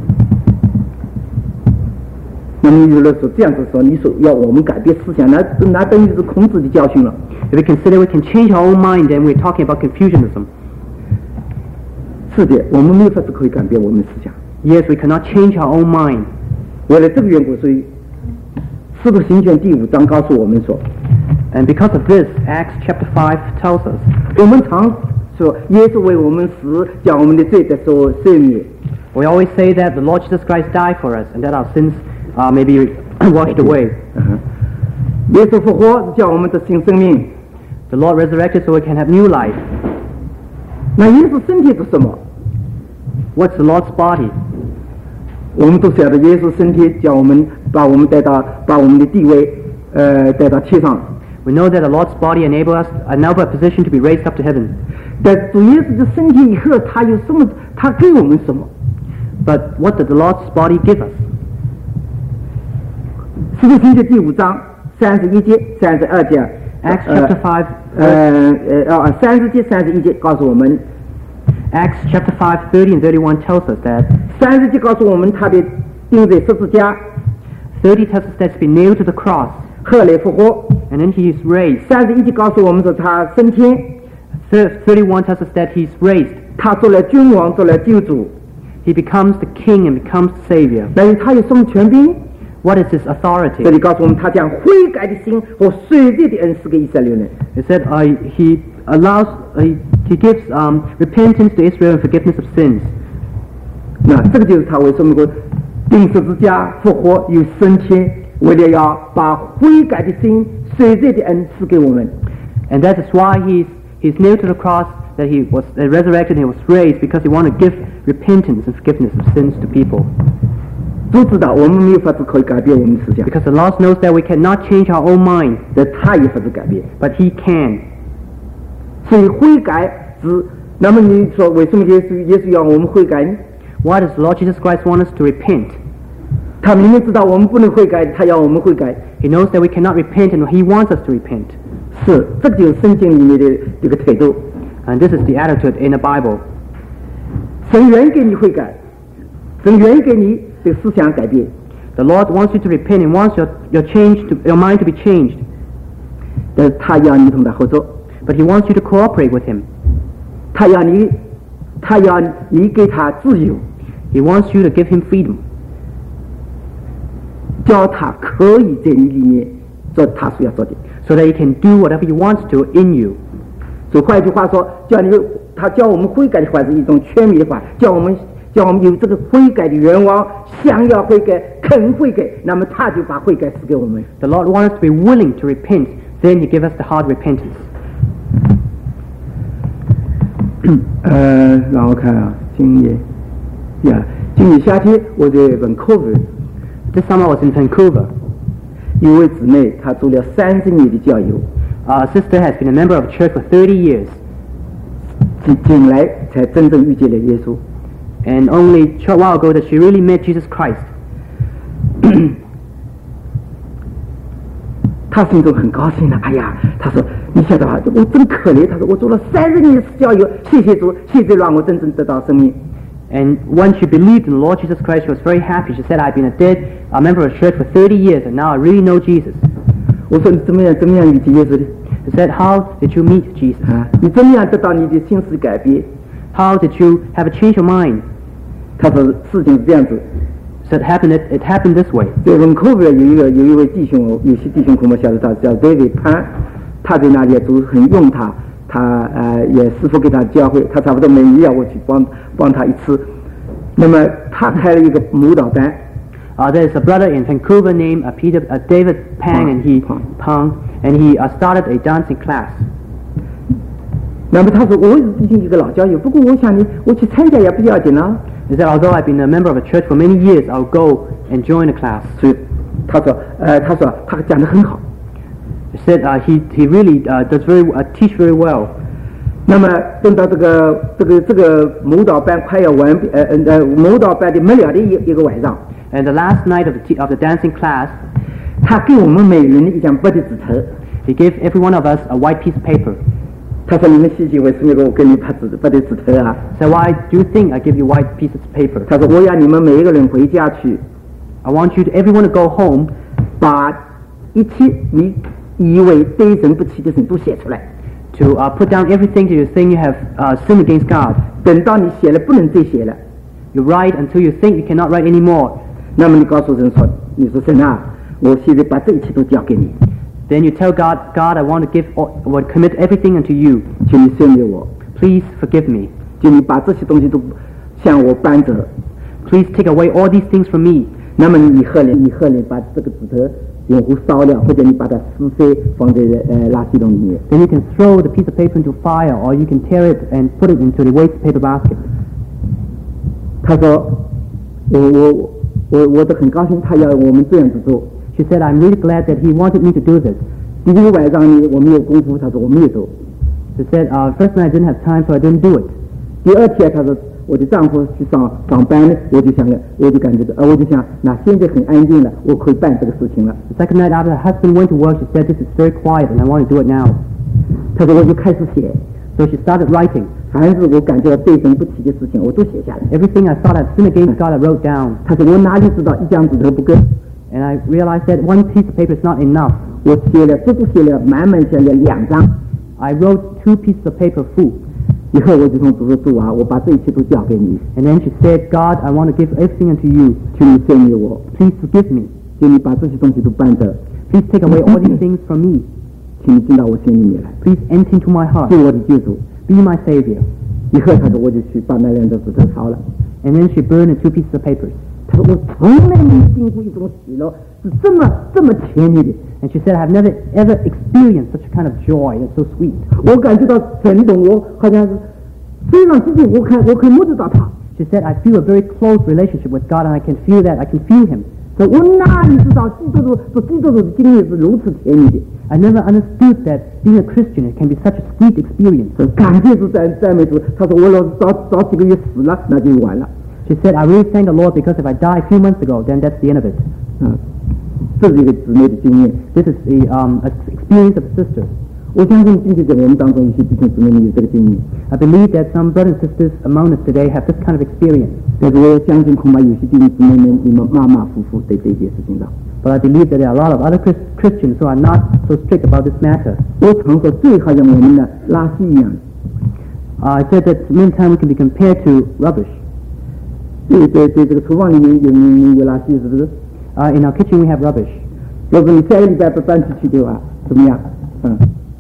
那么你如果说这样子说，你说要我们改变思想，那那等于是孔子的教训了。 If we consider we can change our own mind, then we're talking about Confucianism. 是的，我们没有法子可以改变我们的思想。 Yes, we cannot change our own mind. 为了这个缘故，所以《使徒行传》第五章告诉我们说， And because of this, Acts chapter five tells us, 我们常说耶稣为我们死，将我们的罪得所赦免。 we always say that the Lord Jesus Christ died for us, and that our sins uh, may be washed away. 耶稣复活是叫我们得新生命。 The Lord resurrected so we can have new life. 那耶稣身体是什么？ What's the Lord's body? 我们都晓得耶稣身体叫我们把我们带到把我们的地位呃带到天上。 We know that the Lord's body enables us enable a position to be raised up to heaven. 但主耶稣的身体以后，他有什么？他给我们什么？ But what did the Lord's body give us? 使徒行传第五章三十一节、三十二节。 Acts chapter five. 呃呃啊，三十节、三十一节告诉我们。 Acts chapter five, thirty and thirty-one tells us that. 三十节告诉我们他被钉在十字架。 thirty tells us that he's been nailed to the cross. 后来复活。 And then he is raised. 三十一节告诉我们说他升天。 thirty-one tells us that he's raised. 他做了君王，做了救主。 He becomes the king and becomes the savior. 那他有什么权柄？ What is his authority? 这里告诉我们，他将悔改的心和赦罪的恩赐给以色列人。 It said uh, he allows, uh, he gives um, repentance to Israel and forgiveness of sins. 那这个就是他为什么说钉十字架、复活又升天，为了要把悔改的心、赦罪的恩赐给我们。 And that is why he's he's nailed to the cross, that he was uh, resurrected and he was raised, because he wanted to give repentance and forgiveness of sins to people. 都知道我们没有法子可以改变我们的思想， Because the Lord knows that we cannot change our own mind, 但他有法子改变。 but he can. 所以悔改是，那么你说为什么耶稣耶稣要我们悔改呢？ Why does the Lord Jesus Christ want us to repent? 他明明知道我们不能悔改，他要我们悔改。 He knows that we cannot repent and He wants us to repent. 是，这就是圣经里面的这个态度。 And this is the attitude in the Bible. 神愿给你悔改，神愿给你的思想改变。 The Lord wants you to repent and wants your, your, change to, your mind to be changed. 但是他要你同他合作， But He wants you to cooperate with Him. 他要你，他要你给他自由， He wants you to give Him freedom. 叫他可以在你里面做他所要做的。 So that He can do whatever He wants to in you. 所以换句话说，叫你他叫我们悔改的话是一种全面的话，叫我们叫我们有这个悔改的愿望，想要悔改，肯悔改，那么他就把悔改赐给我们。 The Lord wants us to be willing to repent. Then He gives us the hard repentance. 呃，让我看啊，今年呀，今年夏天我在 Vancouver， This summer I was in Vancouver. 有位姊妹她做了三十年的教友， Our sister has been a member of the church for thirty years. 进进来才真正遇见了耶稣。 And only a short while ago that she really met Jesus Christ. 她心中很高兴了，哎呀，她说你晓得吧，我真可怜。她说我做了三十年的教友，谢谢主，现在让我真正得到生命。 And when she believed in the Lord Jesus Christ, she was very happy. She said, I've been a dead a member of the church for thirty years, and now I really know Jesus. 我说你怎么样怎么样遇见耶稣的？ She said, how did you meet Jesus? 啊，你怎么样得到你的心思改变？ How did you have a change of mind? 她说事情是这样子， So it happened, it, it happened this way. 在文科部有一个有一位弟兄，有些弟兄恐怕晓得他叫 David 潘，他在那里主很用他，他呃也师傅给他教会，他差不多每年要我去帮帮他一次。那么他开了一个舞蹈班。 Uh, there's a brother in Vancouver named uh, Peter uh, David Pang, and he Pang. Pang, and he uh, started a dancing class. 那么他说我已经一个老教友，不过我想你我去参加也不要紧啊。 He said, although I've been a member of a church for many years, I'll go and join the class. 所以他说呃他说他讲得很好。 He said uh, he he really uh, does very uh, teach very well. 那么等到这个这个这个舞蹈班快要完毕，呃呃舞蹈班的没了的一一个晚上。 And the last night of the t- of the dancing class, 他给我们每人一张白的纸头， he gave every one of us a white piece of paper. 他说：“你们细细为什么给我给你拍纸白的纸头啊 So why do you think I give you white pieces of paper?？” 他说：“我要你们每一个人回家去， I want you to everyone to go home 把一切你以为对神不起的事都写出来。 to uh, put down everything that you think you have uh, sinned against God. 等到你写了不能再写了， You write until you think you cannot write anymore. 那么你告诉神说：你说神啊，我现在把这一切都交给你， Then you tell God, God, I want to give, all, I want to commit everything unto you. 请你赦免我， Please forgive me. 请你把这些东西都向我搬走。 Please take away all these things from me. 那么你喝了，你喝了，把这个纸头用火烧了，或者你把它撕碎放在呃垃圾桶里面。 Then you can throw the piece of paper into fire, or you can tear it and put it into the waste paper basket. 他说：我我我我都很高兴，他要我们这样子做。 She said, I'm really glad that he wanted me to do this. 第一个晚上呢，我没有功夫，他说我没有做。 She said, uh, first night I didn't have time, so I didn't do it. 第二天，他说我的丈夫去上上班呢，我就想了，我就感觉到，呃，我就想，那现在很安静了，我可以办这个事情了。 The second night after her husband went to work, she said, this is very quiet and I want to do it now. 他说我就开始写， So she started writing. 凡是我感觉到对神不起的事情，我都写下来。 Everything I thought I'd sinned against God, I wrote down. 他说我哪里知道一张纸头不够？ And I realized that one piece of paper is not enough. 我写了，足足写了满满写了两张。 I wrote two pieces of paper full. 以后我就从主说主啊，我把这一切都交给你， And then she said, God, I want to give everything unto you. 请你赦免我， Please forgive me. 请你把这些东西都搬走， Please take away all these things from me. 请你进到我心里面来， Please enter into my heart. 做我的救主。 Be my Savior. 以后他说我就去把那两张纸头烧了。 And then she burned the two pieces of papers. 他说我从来没经过一种喜乐是这么这么甜蜜的。 And she said, I've never ever experienced such a kind of joy that's so sweet. 我感觉到神懂我，好像是非常之近，我看我可以摸得到他。 She said, I feel a very close relationship with God, and I can feel that. I can feel Him. 所以我哪里知道基督徒做基督徒的经历是如此甜蜜的？ I never understood that being a Christian it can be such a sweet experience. 所以感谢主赞赞美主。他说我老是早早几个月死了，那就完了。 She She said, I really thank the Lord because if I died a few months ago, then that's the end of it. 啊，这是一个姊妹的经验。 This is the um, experience of a sister. 我相信今天在我们当中有些弟兄姊妹们有这个经验。 I believe that some brothers and sisters among us today have this kind of experience. 但是我相信恐怕有些弟兄姊妹们你们马马虎虎对这件事情上。 But I believe that there are a lot of other Christians who are not so strict about this matter. 我常说最好像我们的垃圾一样。 Uh, I said that many times we can be compared to rubbish. 对对对，这个厨房里面有有有垃圾，是不是？ Uh, in our kitchen we have rubbish. 要是你下个礼拜不搬出去的话，怎么样？嗯。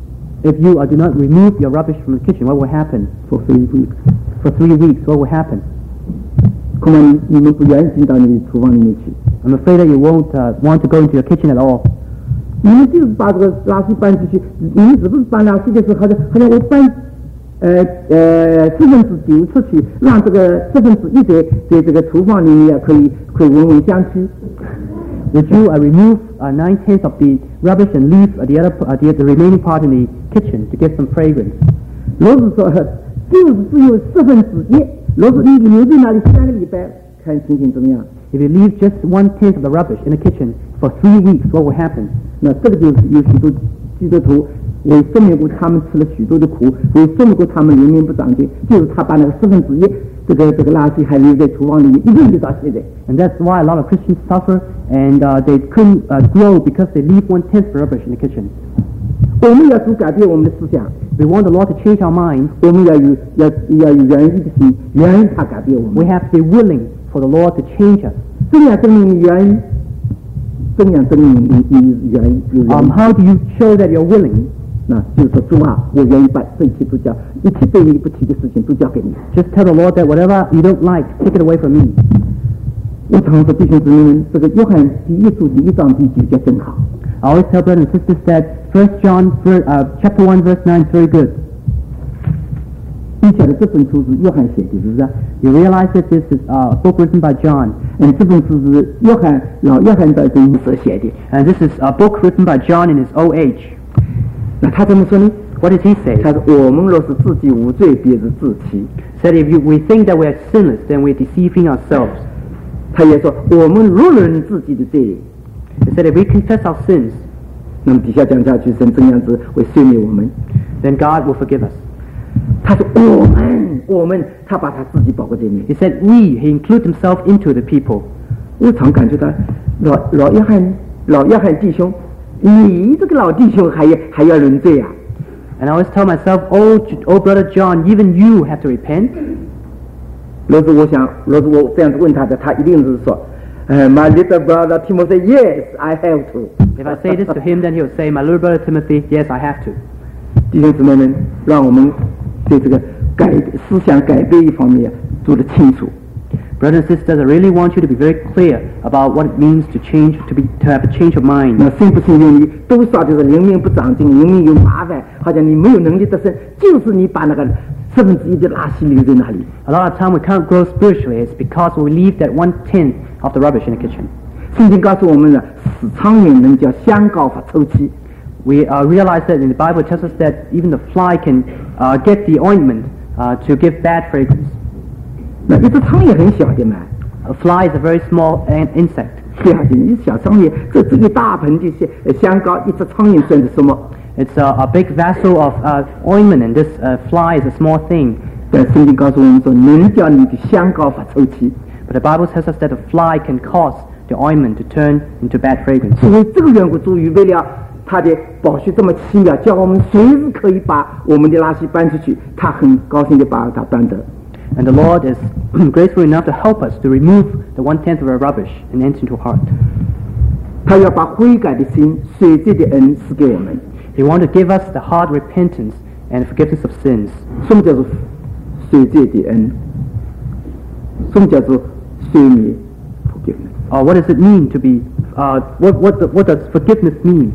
If you uh, do not remove your rubbish from the kitchen, what will happen? For three weeks. For three weeks, what will happen? 恐怕你你们不愿意进到你的厨房里面去。 I'm afraid that you won't uh, want to go into your kitchen at all. 你们就是把这个垃圾搬出去，你们是不是搬垃圾的时候，好像好像我搬呃呃四分之九出去，让这个四分之一在在这个厨房里面可以可以闻闻香气。 Would you uh, remove uh, nine tenths of the rubbish and leave uh, the other uh, the, the remaining part in the kitchen to give some fragrance? 若是说就是只有四分之一，若是你留在那里三个礼拜，看情形怎么样？ If you leave just one tenth of the rubbish in the kitchen for three weeks, what will happen? 那这个就是有许多基督徒为说明过他们吃了许多的苦，为说明过他们灵命不长进，就是他把那个四分之一这个这个垃圾还留在厨房里面，一直留到现在。 And that's why a lot of Christians suffer, and uh, they couldn't uh, grow because they leave one tenth of rubbish in the kitchen. 我们要做改变我们的思想。 We want the Lord to change our minds. 我们要有要要有愿意的心，愿意他改变我们。 We have to be willing for the Lord to change us. 怎样证明你愿意？怎样证明你你愿意？ Um, how do you show that you're willing? 那就是说，主啊，我愿意把这一切都交，一切对你不提的事情都交给你。 Just tell the Lord that whatever you don't like, take it away from me. 我常说弟兄姊妹们，这个约翰第一书第一章第九节真好。 I always tell brothers and sisters that First John uh, chapter one verse nine is very good. 你晓得这本书是约翰写的，是不是？ You realize that this is a book written by John. 嗯，这本书是约翰老约翰在这所写的。 And this is a book written by John in his old age. 那他怎么说呢？ What does he say? 他说：“我们若是自己无罪，便是自欺。” Said if you, we think that we are sinless, then we're deceiving ourselves. 他也说：“我们若认自己的罪。” He said if we confess our sins, 那么底下讲下去，神这样子会赦免我们。 then God will forgive us. 他说：“我们，我们，他把他自己包括在里面。” He said we, he includes himself into the people. 我常感觉到老老约翰老约翰弟兄，你这个老弟兄还要还要认罪啊！ And I always tell myself, oh, oh brother John, even you have to repent. 若是我想，若是我这样子问他的，他一定是说，呃 ，My little brother Timothy, yes, I have to. If I say this to him, then he will say, my little brother Timothy, yes, I have to. 弟兄姊妹们，让我们对这个改思想改变一方面做得清楚。 Brothers and sisters, I really want you to be very clear about what it means to change, to be, to have a change of mind. 那信不信由你，多少就是灵命不长进，灵命有麻烦，好像你没有能力得胜，就是你把那个四分之一的垃圾留在那里。 A lot of time we can't grow spiritually. It's because we leave that one tenth of the rubbish in the kitchen. 圣经告诉我们呢，使苍蝇能叫香膏发臭气。 We uh, realize that in the Bible it tells us that even the fly can uh, get the ointment uh, to give bad fragrance. 那一只苍蝇很小的嘛， A fly is a very small an- insect. 对啊，一小苍蝇，这这个大盆的香香膏，一只苍蝇算是什么？ It's a, a big vessel of uh, ointment, and this uh, fly is a small thing. 但圣经告诉我们说，能叫你的香膏发臭气。 But the Bible tells us that the fly can cause the ointment to turn into bad fragrance. 所以这个缘故，主预备了他的宝血这么奇妙，叫我们随时可以把我们的垃圾搬出去，他很高兴的把它搬得。 And the Lord is graceful enough to help us to remove the one-tenth of our rubbish and enter into our heart. 他要把悔改的心、水罪的恩赐给我们。 He wants to give us the heart repentance and forgiveness of sins. 什么叫做水罪的恩？什么叫做赦免 forgiveness？ Uh, what does it mean to be? Uh, what what the, what does forgiveness mean?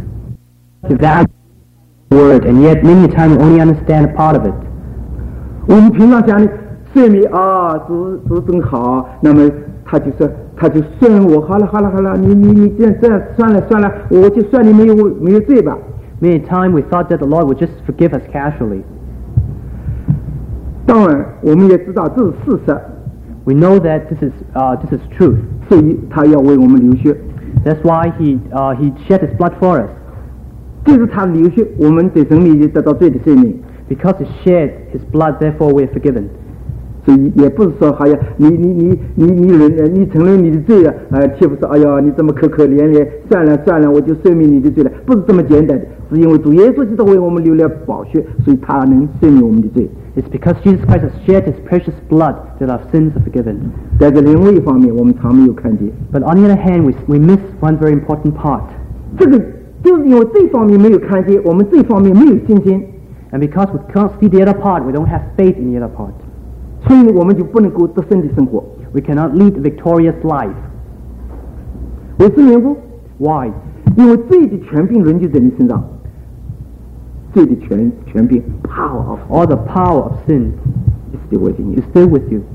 That word, and yet many times we only understand a part of it. 我们平常讲的赦免啊，主主真好，那么他就说，他就算我好了好了好了，你你你这样这样算了算了，我就算你没有没有罪吧。 Many times we thought that the Lord would just forgive us casually. 当然，我们也知道这是事实。 We know that this is uh, this is truth. 所以他要为我们流血。 That's why he uh, he shed his blood for us. 这是他的流血，我们得生命就得到罪的赦免。 Because he shed his blood, therefore we are forgiven. 所以也不是说，好呀，你你你你你认你承认你的罪了，呃，岂不是哎呀，你这么可可怜怜，算了算了，我就赦免你的罪了，不是这么简单的，是因为主耶稣基督为我们流了宝血，所以他能赦免我们的罪。 It's because Jesus Christ has shed his precious blood that our sins are forgiven. 在这另外一方面，我们常没有看见。 But on the other hand, we we miss one very important part. 这个就是因为这方面没有看见，我们这方面没有信心。 And because we can't see the other part, we don't have faith in the other part. 所以我们就不能够得胜的生活。 We cannot lead a victorious life. 为什么不 Why? 因为罪的权柄仍旧在你身上。罪的权权柄 power of All the power of sin is still with you. is still with you.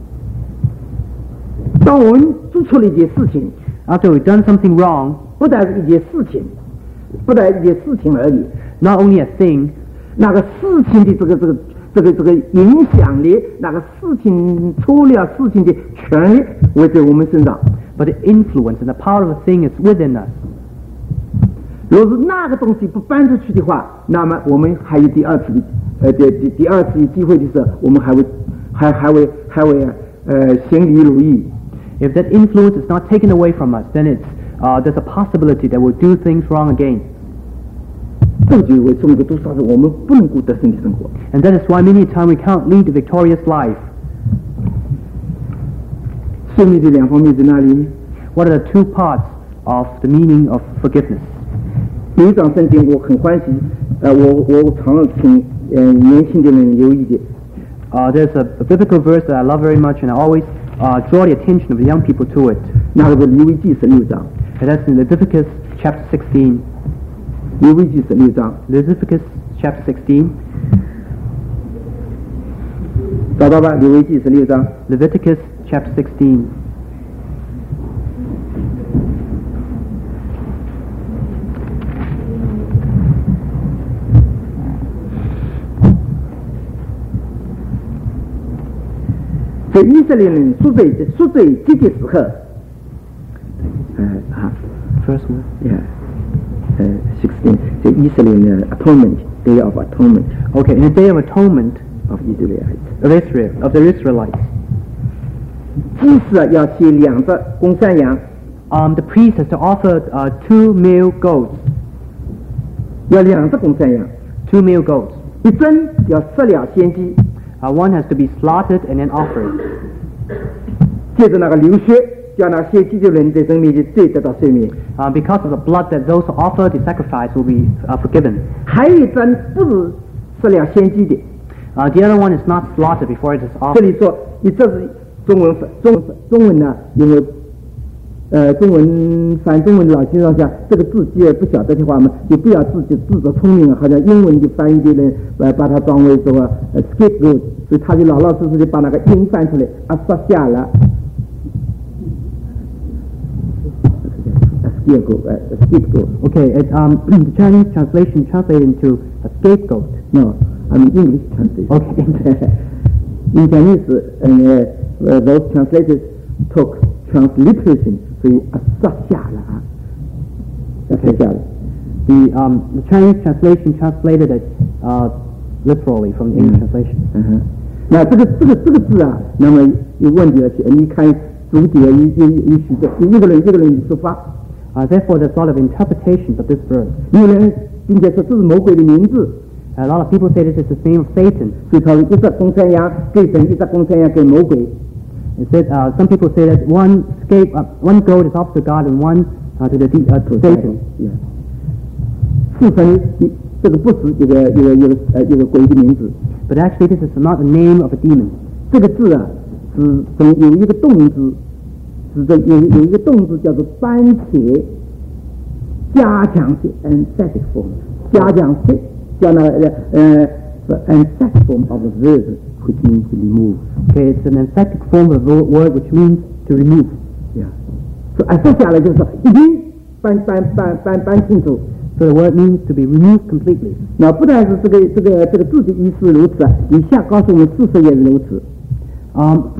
当我们做错了一件事情， After we've done something wrong, 不但是一件事情，不但一件事情而已， not only a thing, 那个事情的这个这个这个这个影响力，那个事情错了事情的权利，会在我们身上。 but the influence and the power of a thing is within us. 若是那个东西不搬出去的话，那么我们还有第二次的呃第第第二次的机会的时候，我们还会还还会还会呃心里如意。 If that influence is not taken away from us, then it's uh, there's a possibility that we'll do things wrong again. 这就为什么多少是我们不能够得胜的生活。 And that is why many times we can't lead a victorious life. 赦免的两方面在哪里呢？ What are the two parts of the meaning of forgiveness? 有一章圣经我很欢喜，呃，我我常请呃年轻的人留意的。 Uh, there's a, a biblical verse that I love very much, and I always uh, draw the attention of the young people to it. 那个是利未记十六章， And that's in Leviticus chapter sixteen. 利未记十六章， Leviticus chapter sixteen. 找到吧？利未记十六章。 Leviticus chapter sixteen. 在以色列人赎罪赎罪节的时候，呃啊 First one. ，yeah，呃 ，sixteen， 在以色列人 atonement day of atonement Okay, in the day of atonement of Israelites， of Israel, of the Israelites, 祭司啊要写两只公山羊， um, the priest has to offer uh, two male goats, 要两只公山羊， two male goats. 一针要十两鲜鸡， Uh, one has to be slaughtered and then offered. 接着那个流血，叫那献祭的人在神面前罪得到赦免。 Uh, because of the blood that those who offer the sacrifice will be uh, forgiven. 还有一针不是十两献祭的， Uh, the other one is not slaughtered before it is 这 offered. 里说你这是中文中文中文呢，因为呃中文翻中文的老先生讲这个字既然不晓得的话嘛，就不要自己自作聪明了，好像英文就翻译的人呃把它装为这个呃 scapegoat， 所以他就老老实实的把那个音翻出来，啊杀下了。scapegoat， 呃 scapegoat。 Okay, it, um, the Chinese translation translated into a scapegoat. No, I mean English translation. Okay. In Chinese, uh, uh, those translators took transliteration, 所以啊杀下了啊，杀下了。 The, um, the Chinese translation translated it uh, literally from the English translation. 嗯哼，那这个这个这个字啊，那么有问题了，你看注解有有有许多，一个人一个人说法， Uh, therefore, there's a lot of interpretations of this verse. 有人并且说这是魔鬼的名字， A lot of people say this is the name of Satan. 所以他说一只公山羊给神，一只公山羊给魔鬼。 It said, uh, some people say that one scape, uh, one goat is offered to God and one uh, to the de- uh, to Satan. Yeah. 是神，这个不是一个一个一个呃一个鬼的名字。 But actually, this is not the name of a demon. 这个字啊，是从有一个动词，是这有有一个动词叫做番茄加强式 emphatic form， 加强式叫那呃呃 emphatic form of the verb which means to remove。 Okay, it's an emphatic form of a word which means to remove. Yeah， 所以啊，说下来就是说已经搬搬搬搬搬清楚。 So the word means to be removed completely. 那不但是这个这个这个字的意思如此啊，以下告诉我们事实也是如此。 Um,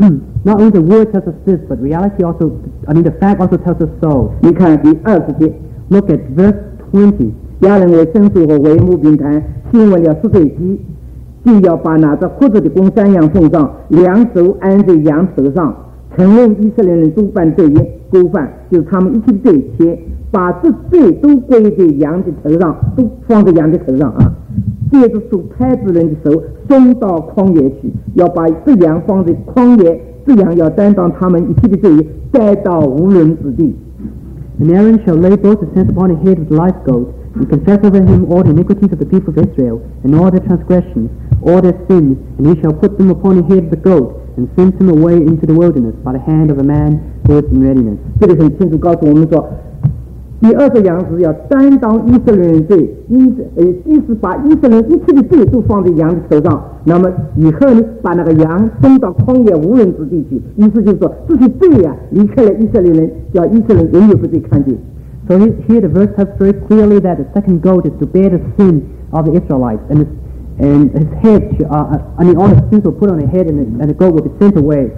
Not only the word tells us this, but reality also, I mean the fact also tells us so. 你看第二十节 Look at verse twenty. 亚人为牲畜和为牧并谈，新闻了赎罪祭，就要把拿着活着的公山羊送上，两手安在羊头上，承认以色列人都犯罪孽过犯，就是他们一起的罪愆，把这罪都归在羊的头上，都放在羊的头上啊。借着属拍子人的手送到旷野去，要把这羊放在旷野，这羊要担当他们一切的罪，带到无人之地。 And Aaron shall lay both his hands upon the head of the live goat, and confess over him all the iniquities of the people of Israel, and all their transgressions, all their sins, and he shall put them upon the head of the goat, and send him away into the wilderness by the hand of a man who is in readiness. 这里很清楚告诉我们说，第二个羊是要担当以色列人罪，一呃，即是把以色列人一切的罪都放在羊的头上。那么以后呢，把那个羊送到旷野无人之地去，意思就是说，这些罪呀、啊，离开了以色列人，叫以色列人永远不再看见。 So here the verse tells very clearly that the second goat is to bear the sin of the Israelites, and his, and his head, uh, I mean all the sins were put on the head, and the, and the goat will be sent away.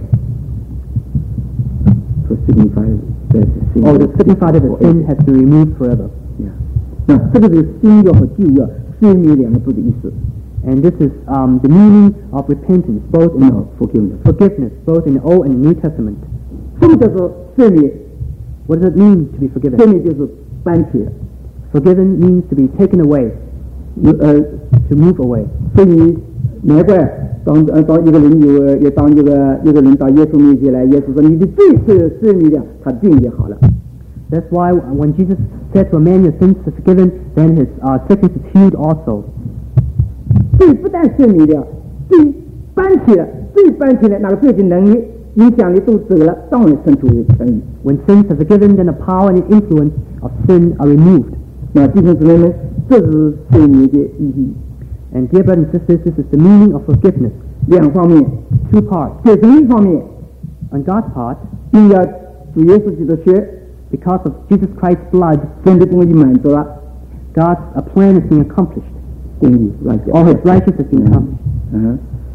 To signify that the sin. Oh, to signify that the sin has been removed forever. Yeah. 那这个是新约和旧约赦免两个字的意思。 And this is um, the meaning of repentance, both in no, forgiveness. forgiveness, both in the Old and the New Testament. 什么叫做赦免？ What does it mean to be forgiven? 赦免就是搬起来。 Forgiven means to be taken away, 呃 to move away. 所以难怪当呃当一个人有有当一个一个人到耶稣面前来，耶稣说你的罪是赦免了，他病也好了。 That's why when Jesus said to a man, your sins are forgiven, then his uh, sickness is healed also. 罪不但赦免了，罪搬起了，罪搬起来，那个罪的能力、影响力都走了，当然生出有痊愈。 When sins are forgiven, then the power and the influence of sin are removed. 那弟兄姊妹们，这是赦免的意义。 And dear brothers and sisters, this is the meaning of forgiveness. 两方面 Two parts. 在神一方面， On God's part, 因要主耶稣基督血， because of Jesus Christ's blood, 神的公义满足了， God's a plan is being accomplished. 公义完全。 All his righteousness is being accomplished. 嗯。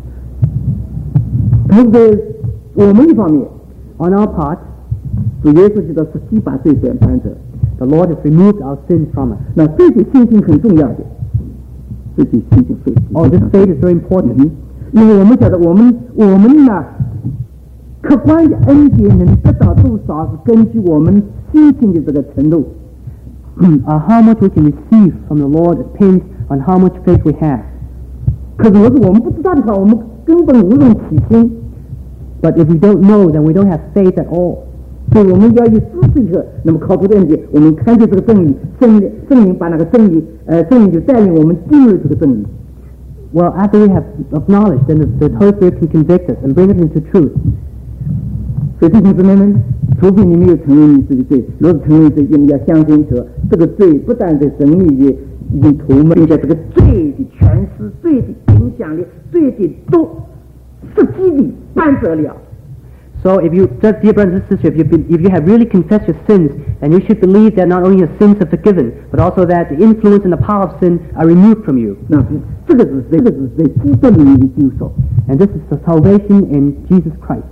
同时在我们一方面， On our part, 主耶稣基督是既把罪转搬者。 the Lord has removed our sins from us. 那这对信心很重要的，这对信心非常。 Oh, this faith is very important. 嗯，因为我们晓得，我们我们呢，客观的恩典能得到多少，是根据我们信心的这个程度。 Uh, how much we can receive from the Lord depends on how much faith we have. 可是如果我们不知道的话，我们根本无从起心。 But if we don't know, then we don't have faith at all. 所以我们要有知识以后，那么靠这个恩典，我们看见这个真理，圣灵圣灵把那个真理，呃，圣灵就带领我们进入这个真理。 Well, after we have acknowledged, then the, the Holy Spirit can convict us and bring us into truth. 所以弟兄姊妹们，除非你没有承认你自己的罪，若是承认罪，你们要相信说，这个罪不但在神里面已经涂抹，并且这个罪的权势、罪的影响力、罪的都实际的搬走了。 So if you, just dear brothers and sisters, if you, if you have really confessed your sins, then you should believe that not only your sins are forgiven, but also that the influence and the power of sin are removed from you. 那是这个是这个是在基督里面的救赎。 And this is the salvation in Jesus Christ.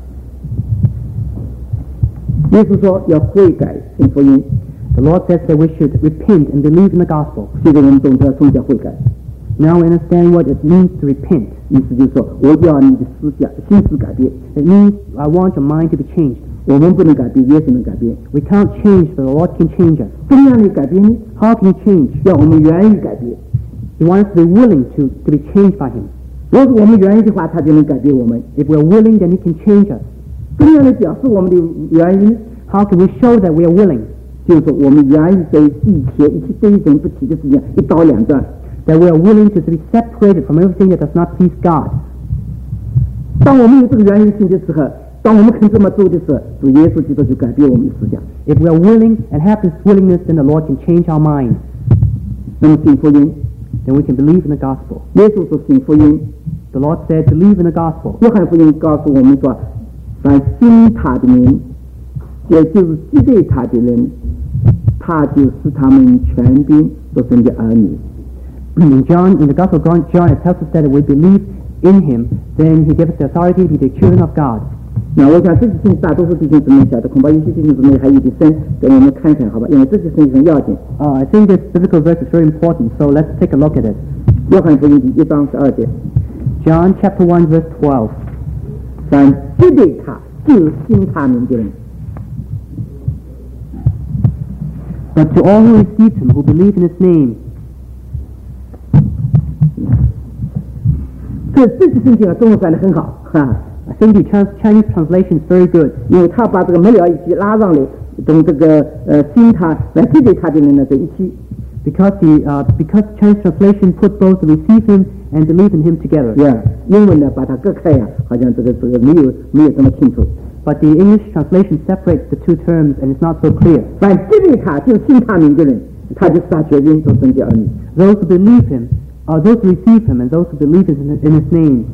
耶稣说要悔改信福音， The Lord says that we should repent and believe in the gospel. 现在我们懂得什么叫悔改。 Now we understand what it means to repent. 意思就是说，我要你的思想、心思改变。 It means I want your mind to be changed. 我们不能改变，耶稣能改变。 We can't change, but the Lord can change us. 怎么样的改变呢？ How can He change? 要我们愿意改变。 He wants us to be willing to, to be changed by Him. 如果我们愿意的话，他就能改变我们。 If we're willing, then He can change us. 怎么样的表示我们的愿意？ How can we show that we are willing? 就是说，我们愿意在地前一切对神不起的事情一刀两断。 That we are willing to be separated from everything that does not please God. 当我们有这个愿意性的时候，当我们肯这么做的时候，主耶稣基督就改变我们的思想。 If we are willing and have this willingness, then the Lord can change our mind. 那么信福音， Then we can believe in the gospel. 耶稣说信福音。 The Lord said, believe in the gospel. 约翰福音告诉我们说，凡信他的人，也就是记得他的人，他就使他们全兵做神的儿女。 In John, in the Gospel of John, it tells us that if we believe in Him, then He gives us the authority to be the children of God. 那我想这些事情大多数弟兄姊妹晓得，恐怕有些弟兄姊妹还有点深，给我们看看好吧，因为这些事情很要紧。 Uh, I think this biblical verse is very important, so let's take a look at it. 约翰福音第一章十二节 John chapter one verse twelve. 三接待他就是信他名的人。 But to all who receive him, who believe in his name. 这这些圣经啊，中文翻得很好哈。 I think the Chinese translation is very good. 因为他把这个没了一起拉上来，从这个呃信他来接待他的人呢在一起。 Because the uh, because Chinese translation put both the receive him and believe in him together. Yeah， 英文呢把它隔开呀、啊，好像这个这个没有没有这么清楚。 But the English translation separates the two terms and it's not so clear. 凡接待他就信他名的人，他就是他确认做圣洁儿女。 Those who believe him, are those who receive him, and those who believe in, in his name.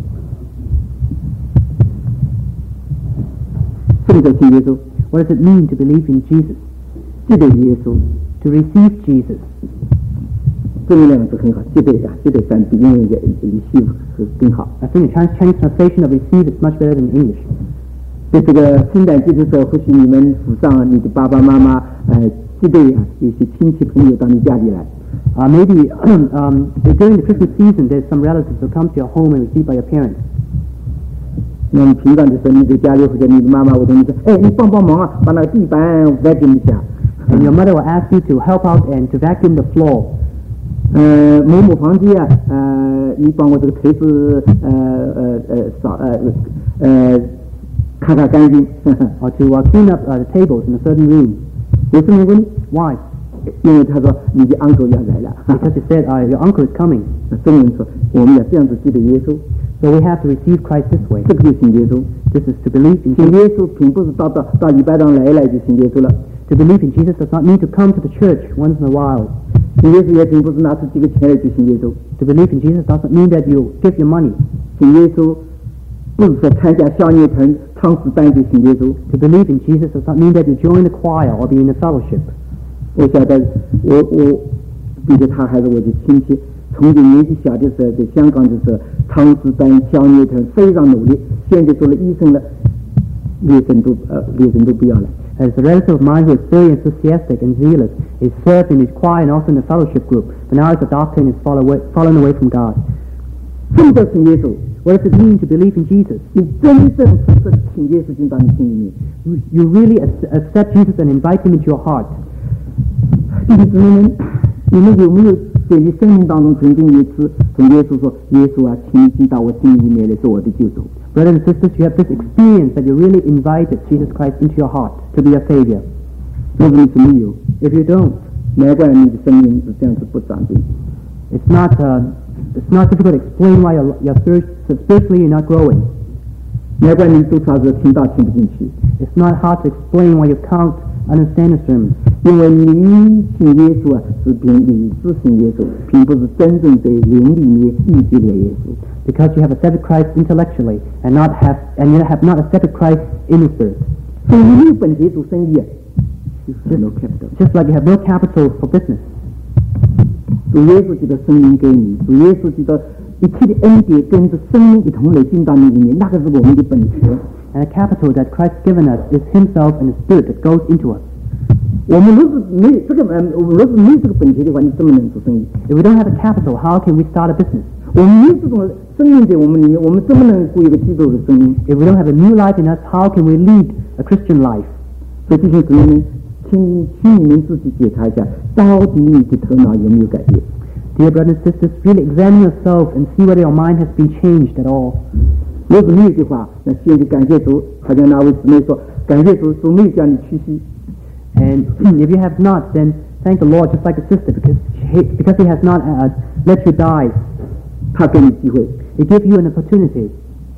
什么叫信耶稣？ What does it mean to believe in Jesus? 接待耶稣 To receive Jesus. 中文两个字很好，接待呀，接待三比英文也 receive 是更好。 I think the Chinese, Chinese translation of receive is much better than English. 在这个圣诞节的时候，或许你们府上你的爸爸妈妈呃接待啊，有些亲戚朋友到你家里来。 Uh, maybe um, during the Christmas season, there's some relatives who come to your home and received by your parents. 那么平常的时候，你在家里或者你的妈妈会跟你说：“哎，你帮帮忙啊，把那个地板 vacuum 一下。” And your mother will ask you to help out and to vacuum the floor. 呃，某某房间啊，呃，你帮我这个台子呃呃呃扫呃呃擦擦干净。 Or to uh, clean up uh, the tables in a certain room. 为什么问 Why? 因为他说你的 uncle 要来了。 Because he said, uh, your uncle is coming. 圣人说，我们要这样子记得耶稣。 So we have to receive Christ this way. 这个就信耶稣。 This is to believe in 信 Jesus. 耶稣并不是到到到礼拜堂来来就信耶稣了。 To believe in Jesus does not mean to come to the church once in a while. 信耶稣也并不是拿出几个钱来就信耶稣。 To believe in Jesus doesn't mean that you give your money. 信耶稣不是说参加小乐团唱诗班就信耶稣。 To believe in Jesus does not mean that you join the choir or be in a fellowship. 我晓得，我我记得他还是我的亲戚，从前年纪小的时候在香港的时候，唱诗班、小乐团非常努力，现在做了医生了，学生都呃学生都不要了。 As a relative of mine who is very enthusiastic and zealous, he served in his choir and also in the fellowship group, but now he's a doctor and is fallen away, fallen away from God. 什么叫信耶稣？ What does it mean to believe in Jesus? 你真正是请耶稣进到你心里面。 You, you really accept Jesus and invite him into your heart. 弟兄姊妹们，你们有没有在你生命当中曾经有一次跟耶稣说：“耶稣啊，请你进到我心里面来做我的救主。” Brothers and sisters, you have this experience that you really invited Jesus Christ into your heart to be your Savior. 如果你是没有， If you don't, 难怪你的生命是这样子不长进。 it's not uh, it's not difficult to explain why you're, you're spiritually you're not growing. 难怪你读查时听到听不进去。 It's not hard to explain why you can't understand the sermon. 因为你信耶稣啊，是凭理智信耶稣，并不是真正在灵里面遇见了耶稣。 Because you have accepted Christ intellectually and not have and you have not accepted Christ in the spirit. 所以你没有本钱做生意啊，就是 no capital。 Just like you have no capital for business. 主耶稣基督生命给你，主耶稣基督一切的恩典跟着生命一同来进到你里面，那个是我们的本钱。 And the capital that Christ's given us is Himself and the Spirit that goes into us. 我们若是没有这个呃，我们若是没有这个本钱的话，你怎么能做生意？ If we don't have a capital, how can we start a business? 我们没有这种生命在我们里面，我们怎么能过一个基督的生命？ If we don't have a new life in us, how can we lead a Christian life? 所以弟兄姊妹们，请请你们自己检查一下，到底你的头脑有没有改变？ Dear brothers and sisters, really examine yourself and see whether your mind has been changed at all. 如果没有的话，那现在感谢主，好像那位姊妹说，感谢主，主没有叫你屈膝。 And if you have not, then thank the Lord, just like a sister, because he, because He has not uh, let you die. 他给你机会， He gave you an opportunity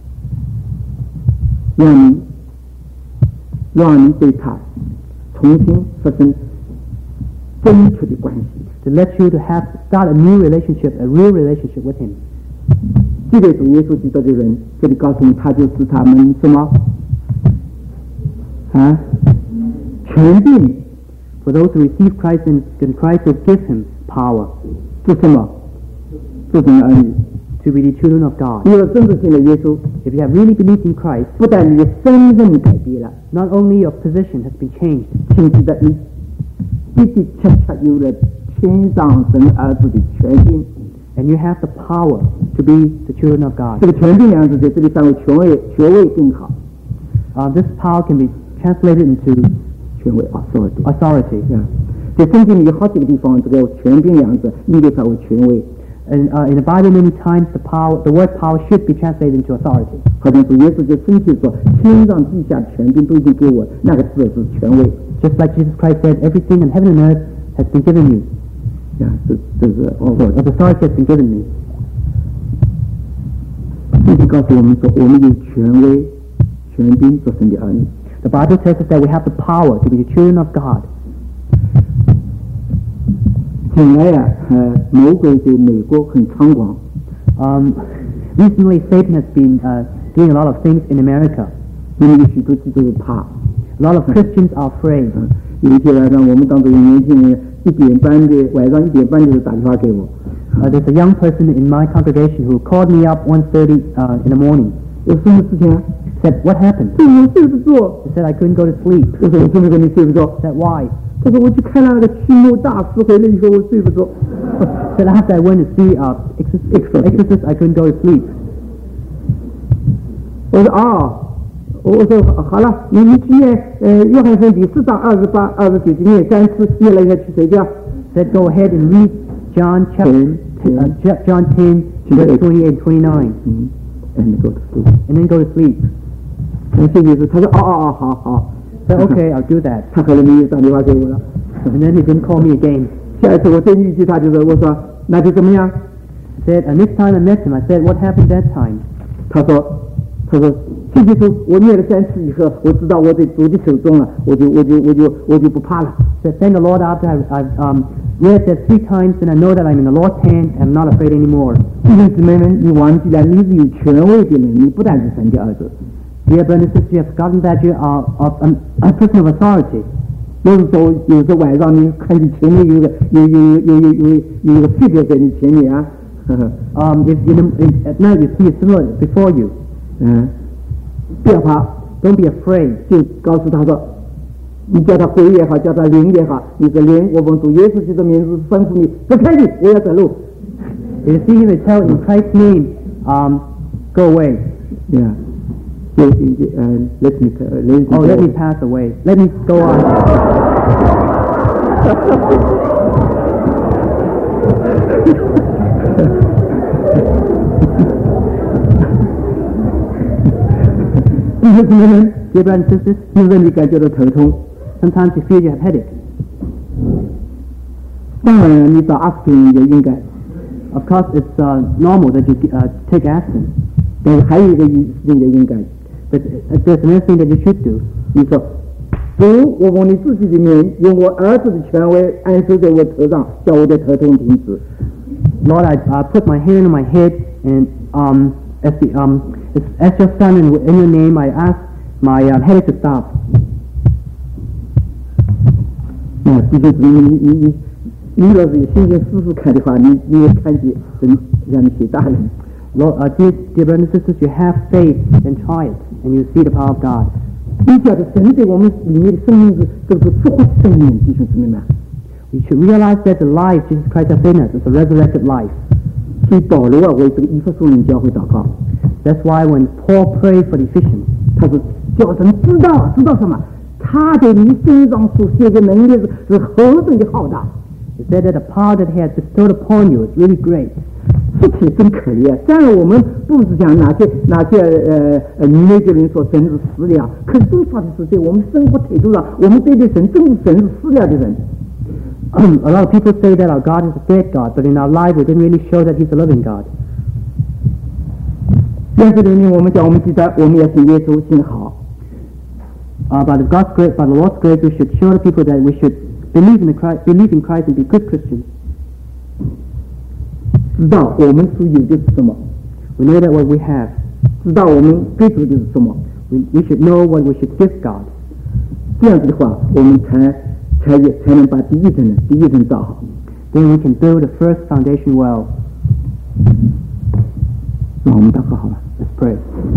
让你让你对他重新发生正确的关系。 to let you to have start a new relationship, a real relationship with Him. 记得主耶稣基督的人，这里告诉你，他就是他们什么啊？权柄。 For those who receive Christ, and Christ will give Him power. 做什么？做神的儿女。 to be the children of God. 你要真正信了耶稣， If you have really believed in Christ, 不但你的身份改变了， not only your position has been changed, 请记得你的的确确有了天上神儿子的权柄。 and you have the power to be the children of God. 这个权柄两字在这里翻为权位，权位更好。 Uh, this power can be translated into 权位 authority。 authority. 啊，在圣经里有好几个地方，这个权柄两字应该翻为权位。 And uh, in the Bible, many times the power, the word power should be translated into authority. 好像是耶稣就生气说：“天上地下权柄都已经给我。”那个字是权位。 Just like Jesus Christ said, everything in heaven and earth has been given you. 啊，这这是哦， Authority has been given me. 圣经告诉我们说，我们有权威、权柄做神的儿女。 The Bible tells us that we have the power to be the children of God. 近来呀，呃，魔鬼在美国很猖狂。 Um, recently, Satan has been uh, doing a lot of things in America. 因为有许多基督徒怕。 A lot of Christians are afraid. 嗯，有一天晚上，我们当中有年轻人一点半的晚上一点半就打电话给我。 Uh, there's a young person in my congregation who called me up one thirty uh, in the morning. 有什么事情啊？ Said, "What happened?" 我睡不着。 He said, "I couldn't go to sleep." 我说：“我怎么跟你睡不着 Said, "Why?" 他说：“我去看了那个驱魔大师，回来以后我睡不着。 Said, "After I went to see uh, exorcist, exorcist, I couldn't go to sleep." 我说：“啊。”我说好了，你你去念呃约翰福音第四章二十八、二十九节念三次，念了以后去睡觉。 Said, "Go ahead and read John chapter Ten, uh, J- John ten, verse twenty-eight, twenty-nine, 嗯 ，and go to sleep。 and then go to sleep." 我这就是他说哦哦哦好好。 Said, "Okay, I'll do that." 他后来没有打电话给我了。 And then he didn't call me again. 下一次我再遇见他就是我说那就怎么样？ Said, and next time I met him, I said, "What happened that time?" 他说他说这就是我念了三次以后，我知道我在主的手中了，我就我就我就我就不怕了。 Said, "Thank the Lord after I've, I've um, read that three times, and I know that I'm in the Lord's hand. I'm not afraid anymore." 弟兄姊妹们，你忘记了你是有权威的人，你不但是神的儿子。 Dear brothers and sisters, you have forgotten that you are of um, a person of authority. 有时候有时候晚上你看见前面有个有有有有有有有一个 figure 在你前面啊，呵呵 Um, if in, the- in, at night you see a silhouette before you, 嗯，不要怕， don't be afraid. 就告诉他说，你叫他鬼也好，叫他灵也好，你个灵，我奉主耶稣基督的名字吩咐你走开你，我要走路。 If you see him, you tell in Christ's name, um, go away. Yeah. 就就呃，let me uh, let me Oh, let me pass away. Let me go on. 弟兄姊妹们， Dear brothers and sisters, 有时候你感觉到头痛， sometimes you feel you have headache. 当然你找阿司匹林也应该， Of course, it's uh, normal that you uh, take aspirin. 但是还有一个事情也应该， But uh, there's another thing that you should do. 你说，主，我奉你自己的名，用我儿子的权威安守在我头上，叫我的头痛停止。 Lord, I uh, put my hand on my head, and um, as the um, as, as your son and in your name, I ask my um, headache to stop. 啊，弟兄姊妹，你你你你要是有心情试试看的话，你你也看见神让你写大人。 Lord, uh, dear, dear brothers and sisters, you have faith and try it, and you see the power of God. 你晓得神在我们里面的生命是这个是复活生命，弟兄姊妹们。 We should realize that the life Jesus Christ has in us is a resurrected life. 所以保罗啊为这个以弗所人教会祷告， That's why when Paul prayed for the Ephesians, 他说叫神知道知道什么？他在你身上所写的能力是是何等的浩大。 he said that the power that he has bestowed upon you is really great. 这体真可怜。虽然我们不是像哪些哪些呃呃愚昧的人说神是死了，可是真实的是在我们生活态度上，我们对待神真是神是死了的人。 A lot of people say that our God is a dead God, but in our life we didn't really show that He's a living God. 但是里面我们叫我们记得，我们要信耶稣，信好。 Uh, by the God's grace, by the Lord's grace, we should show the people that we should believe in the Christ, believe in Christ and be good Christians. 知道我们所有的是什么， We know that what we have. 知道我们该做的是什么。 We, we should know what we should give God. 这样子的话，我们才才才能把第一层呢，第一层造好。 Then we can build the first foundation well. 让我们祷告好了 Let's pray.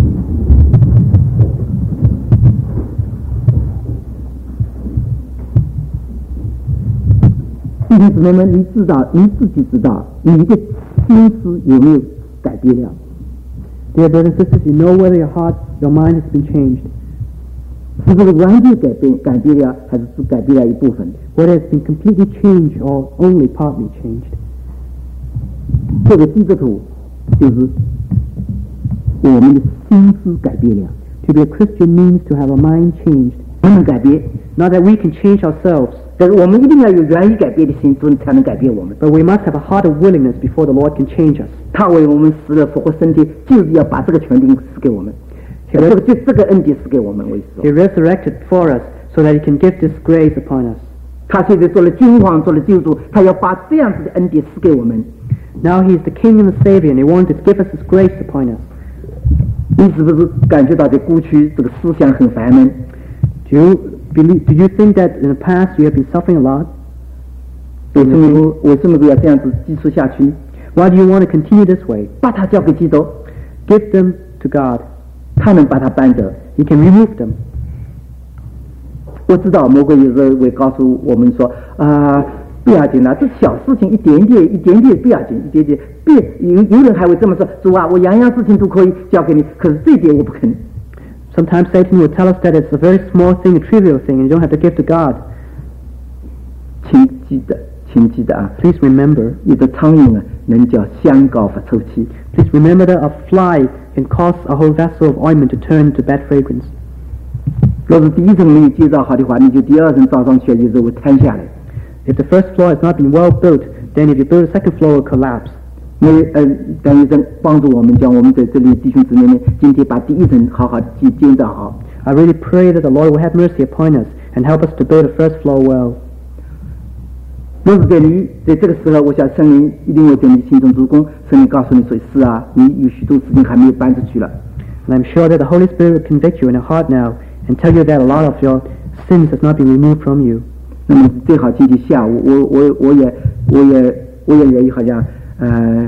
弟兄姊妹们，你知道你自己知道你的心思有没有改变了？ Dear brothers and sisters, you know whether your heart, your mind has been changed. 是这个完全改变改变了，还是只改变了一部分？ Whether it's been completely changed or only partly changed. 这个基督徒就是我们的心思改变了。 To be a Christian means to have a mind changed. 不能改变， Not that we can change ourselves, 但是我们一定要有愿意改变的心，才能改变我们。 but we must have a heart of willingness before the Lord can change us. 他为我们死了复活身体，就是要把这个权柄赐给我们， He 这个就这个恩典赐给我们为主。 He resurrected for us so that He can give this grace upon us. 他现在做了君王，做了救主，他要把这样子的恩典赐给我们。 Now He is the King and the Savior, and He wants to give us His grace upon us. 你是不是感觉到在过去这个思想很烦闷？ Do you believe? Do you think that in the past you have been suffering a lot? 为什么为什么要这样子继续下去？ Why do you want to continue this way? 把它交给基督， Give them to God. 他能把它搬走。 He can remove them. 我知道魔鬼有时候会告诉我们说啊、不要紧啦，这小事情一点点一点点不要紧，一点点别有有人还会这么说，主啊，我样样事情都可以交给你，可是这一点我不肯。 Sometimes Satan will tell us that it's a very small thing, a trivial thing, and you don't have to give to God. 请记得，请记得啊， Please remember. 有的苍蝇啊，能叫香膏发臭气。 Please remember that a fly can cause a whole vessel of ointment to turn to bad fragrance. 若是第一层没有建造好的话，你就第二层造上去，有时候会瘫下来。 If the first floor has not been well built, then if you build a second floor, it will collapse. 因为呃，等于是帮助我们，将我们在这里弟兄姊妹们今天把第一层好好的建建造好。 I really pray that the Lord will have mercy upon us and help us to build the first floor well. 若是在你在这个时候，我想圣灵一定会在你心中做工。圣灵告诉你说：“是啊，你有许多事情还没有搬出去了。” And I'm sure that the Holy Spirit will convict you in your heart now and tell you that a lot of your sins has not been removed from you. 那么最好今天下午，我我我也我也我也愿意，好像呃，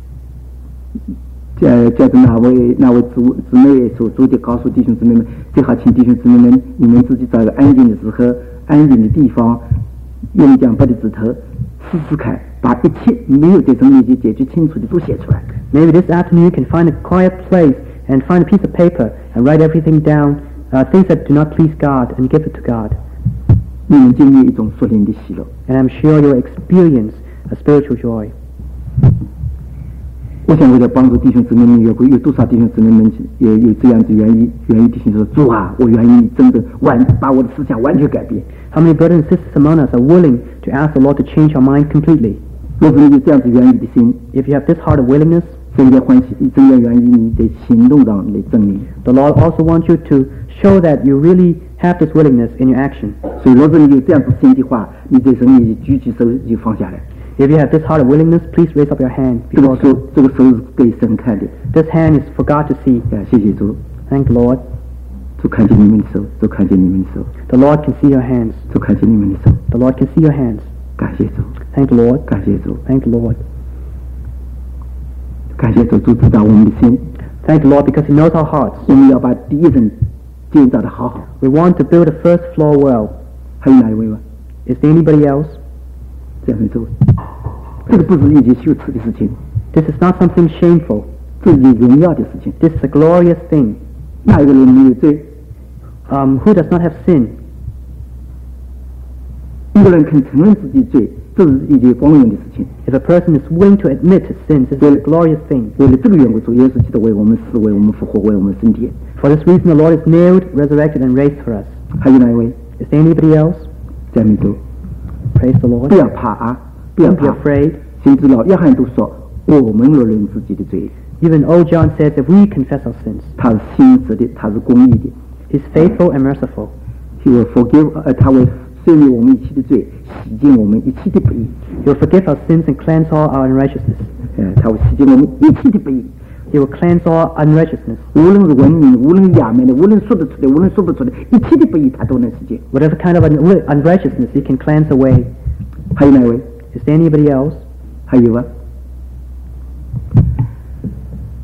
叫叫着那位那位姊姊妹所做的，告诉弟兄姊妹们，最好请弟兄姊妹们，你们自己找一个安静的时候、安静的地方，用两把的指头试试看，把一切没有在神面前解决清楚的都写出来。 Maybe this afternoon you can find a quiet place and find a piece of paper and write everything down, uh, things that do not please God, and give it to God. 你们经历一种属灵的喜乐。 And I'm sure you'll experience a spiritual joy. 我想为了帮助弟兄姊妹们，有有多少弟兄姊妹们也有这样子愿意愿意弟兄说：“主啊，我愿意真正完把我的思想完全改变。” How many brothers and sisters among us are willing to ask the Lord to change our mind completely? 若是你有这样子愿意的心， If you have this heart of willingness, 真的欢喜，真的愿意你在行动上来证明。 the Lord also wants you to show that you really have this willingness in your action. 所以，若是你有这样子心的话，你在神面前举起手就放下来。 If you have this heart of willingness, please raise up your hand 这个 before 手 God. 这个手是给神看的。 This hand is for God to see. 啊，谢谢主， Thank the Lord. 主看见你们的手，主看见你们的手， The Lord can see your hands. 主看见你们的手。 The Lord can see your hands. 感谢主， Thank the Lord. 感谢主， Thank the Lord. 感谢主，主知道我们的心。 Thank the Lord because He knows our hearts. 我们要把第一层建造的好好。 We want to build the first floor well. 还有哪一位吗？ Is there anybody else? 这样做，这个不是一件羞耻的事情， This is not something shameful. 这是一件荣耀的事情。 This is a glorious thing. 哪一个人没有罪？ Um, who does not have sin? 一个人肯承认自己罪，这是一件光荣的事情。 If a person is willing to admit his sins, this is a glorious thing. 为了这个缘故，主耶稣基督为我们死，为我们复活，为我们升天。 For this reason, the Lord is nailed, resurrected, and raised for us. 还有哪一位？ Is there anybody else? 赞美主！ Praise the Lord. 不要怕啊，不要 Don't be 怕。 afraid. 先知老约翰都说，我们若认自己的罪， Even old John says, if we confess our sins, 他是信实的，他是公义的。 He's faithful and merciful. He will forgive，呃，他会赦免我们一切的罪，洗净我们一切的不义。 He will forgive our sins and cleanse all our unrighteousness. 呃，他会洗净我们一切的不义。 He will cleanse all unrighteousness. 无论是文明，无论雅美的，无论说得出的，无论说不出的，一切的不义，他都能洗净。 Whatever kind of un- unrighteousness, He can cleanse away. 还有哪位？ Is there anybody else? 还有啊。据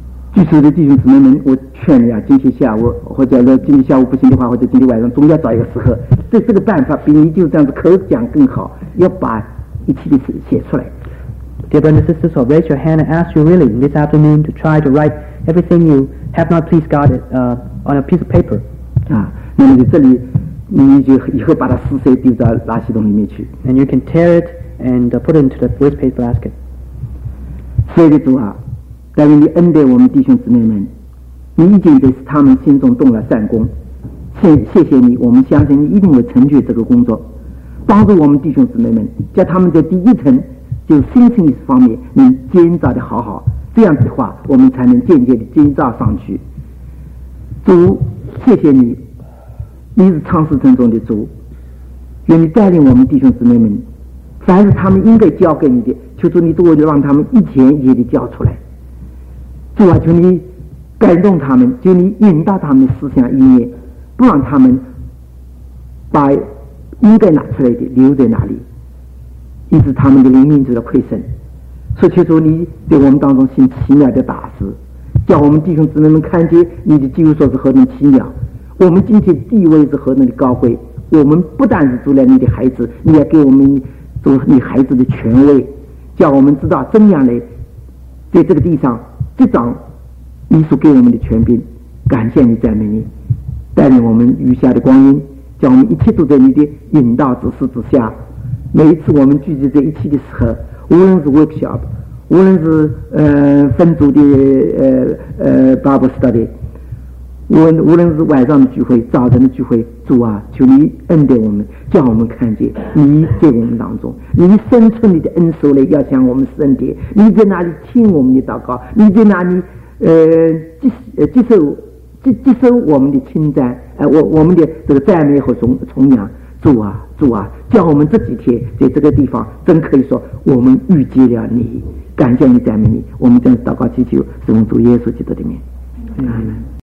第四的弟兄姊妹们，我劝你啊，今天下午或者说今天下午不行的话，或者今天晚上总要找一个时候，这这个办法比你就这样子口讲更好，要把一切的事写出来。 Dear brothers and sisters, I'll raise your hand and ask you really this afternoon to try to write everything you have not pleased God uh, on a piece of paper. 啊，那么在这里，你就以后把它撕碎丢到垃圾桶里面去。 And you can tear it and uh, put it into the waste paper basket. 所以的主啊，但愿你恩待我们弟兄姊妹们，你已经在他们心中动了善功。谢谢谢你，我们相信你一定会成就这个工作，帮助我们弟兄姊妹们，叫他们在第一层就心性意识方面能建造的好好，这样子的话，我们才能渐渐的建造上去。主，谢谢你，你是创世神中的主，愿你带领我们弟兄姊妹们，凡是他们应该交给你的，求主你多让他们一前一夜的交出来。主啊，求你感动他们，求你引导他们的思想意念，不让他们把应该拿出来的留在那里，以致他们的灵命受到亏损。所以求主你对我们当中行奇妙的大事，叫我们弟兄姊妹们看见你的救赎是何等奇妙，我们今天地位是何等的高贵。我们不但是做了你的孩子，你也给我们做你孩子的权威，叫我们知道怎样来在这个地上执掌你所给我们的权柄。感谢你，赞美你，带领我们余下的光阴，叫我们一切都在你的引导指示之下。每一次我们聚集在一起的时候，无论是 workshop， 无论是呃分组的呃呃 Bible study， 无论无论是晚上的聚会、早晨的聚会，主啊，求你恩待我们，叫我们看见你在我们当中，你伸出你的恩手来，要向我们伸点。你在哪里听我们的祷告？你在哪里呃接呃接受接接受我们的称赞？呃，我我们的这个赞美和崇崇仰。主啊，主啊，叫我们这几天在这个地方，真可以说我们遇见了你，感谢你，赞美你。我们将祷告祈求，是奉主耶稣基督的名。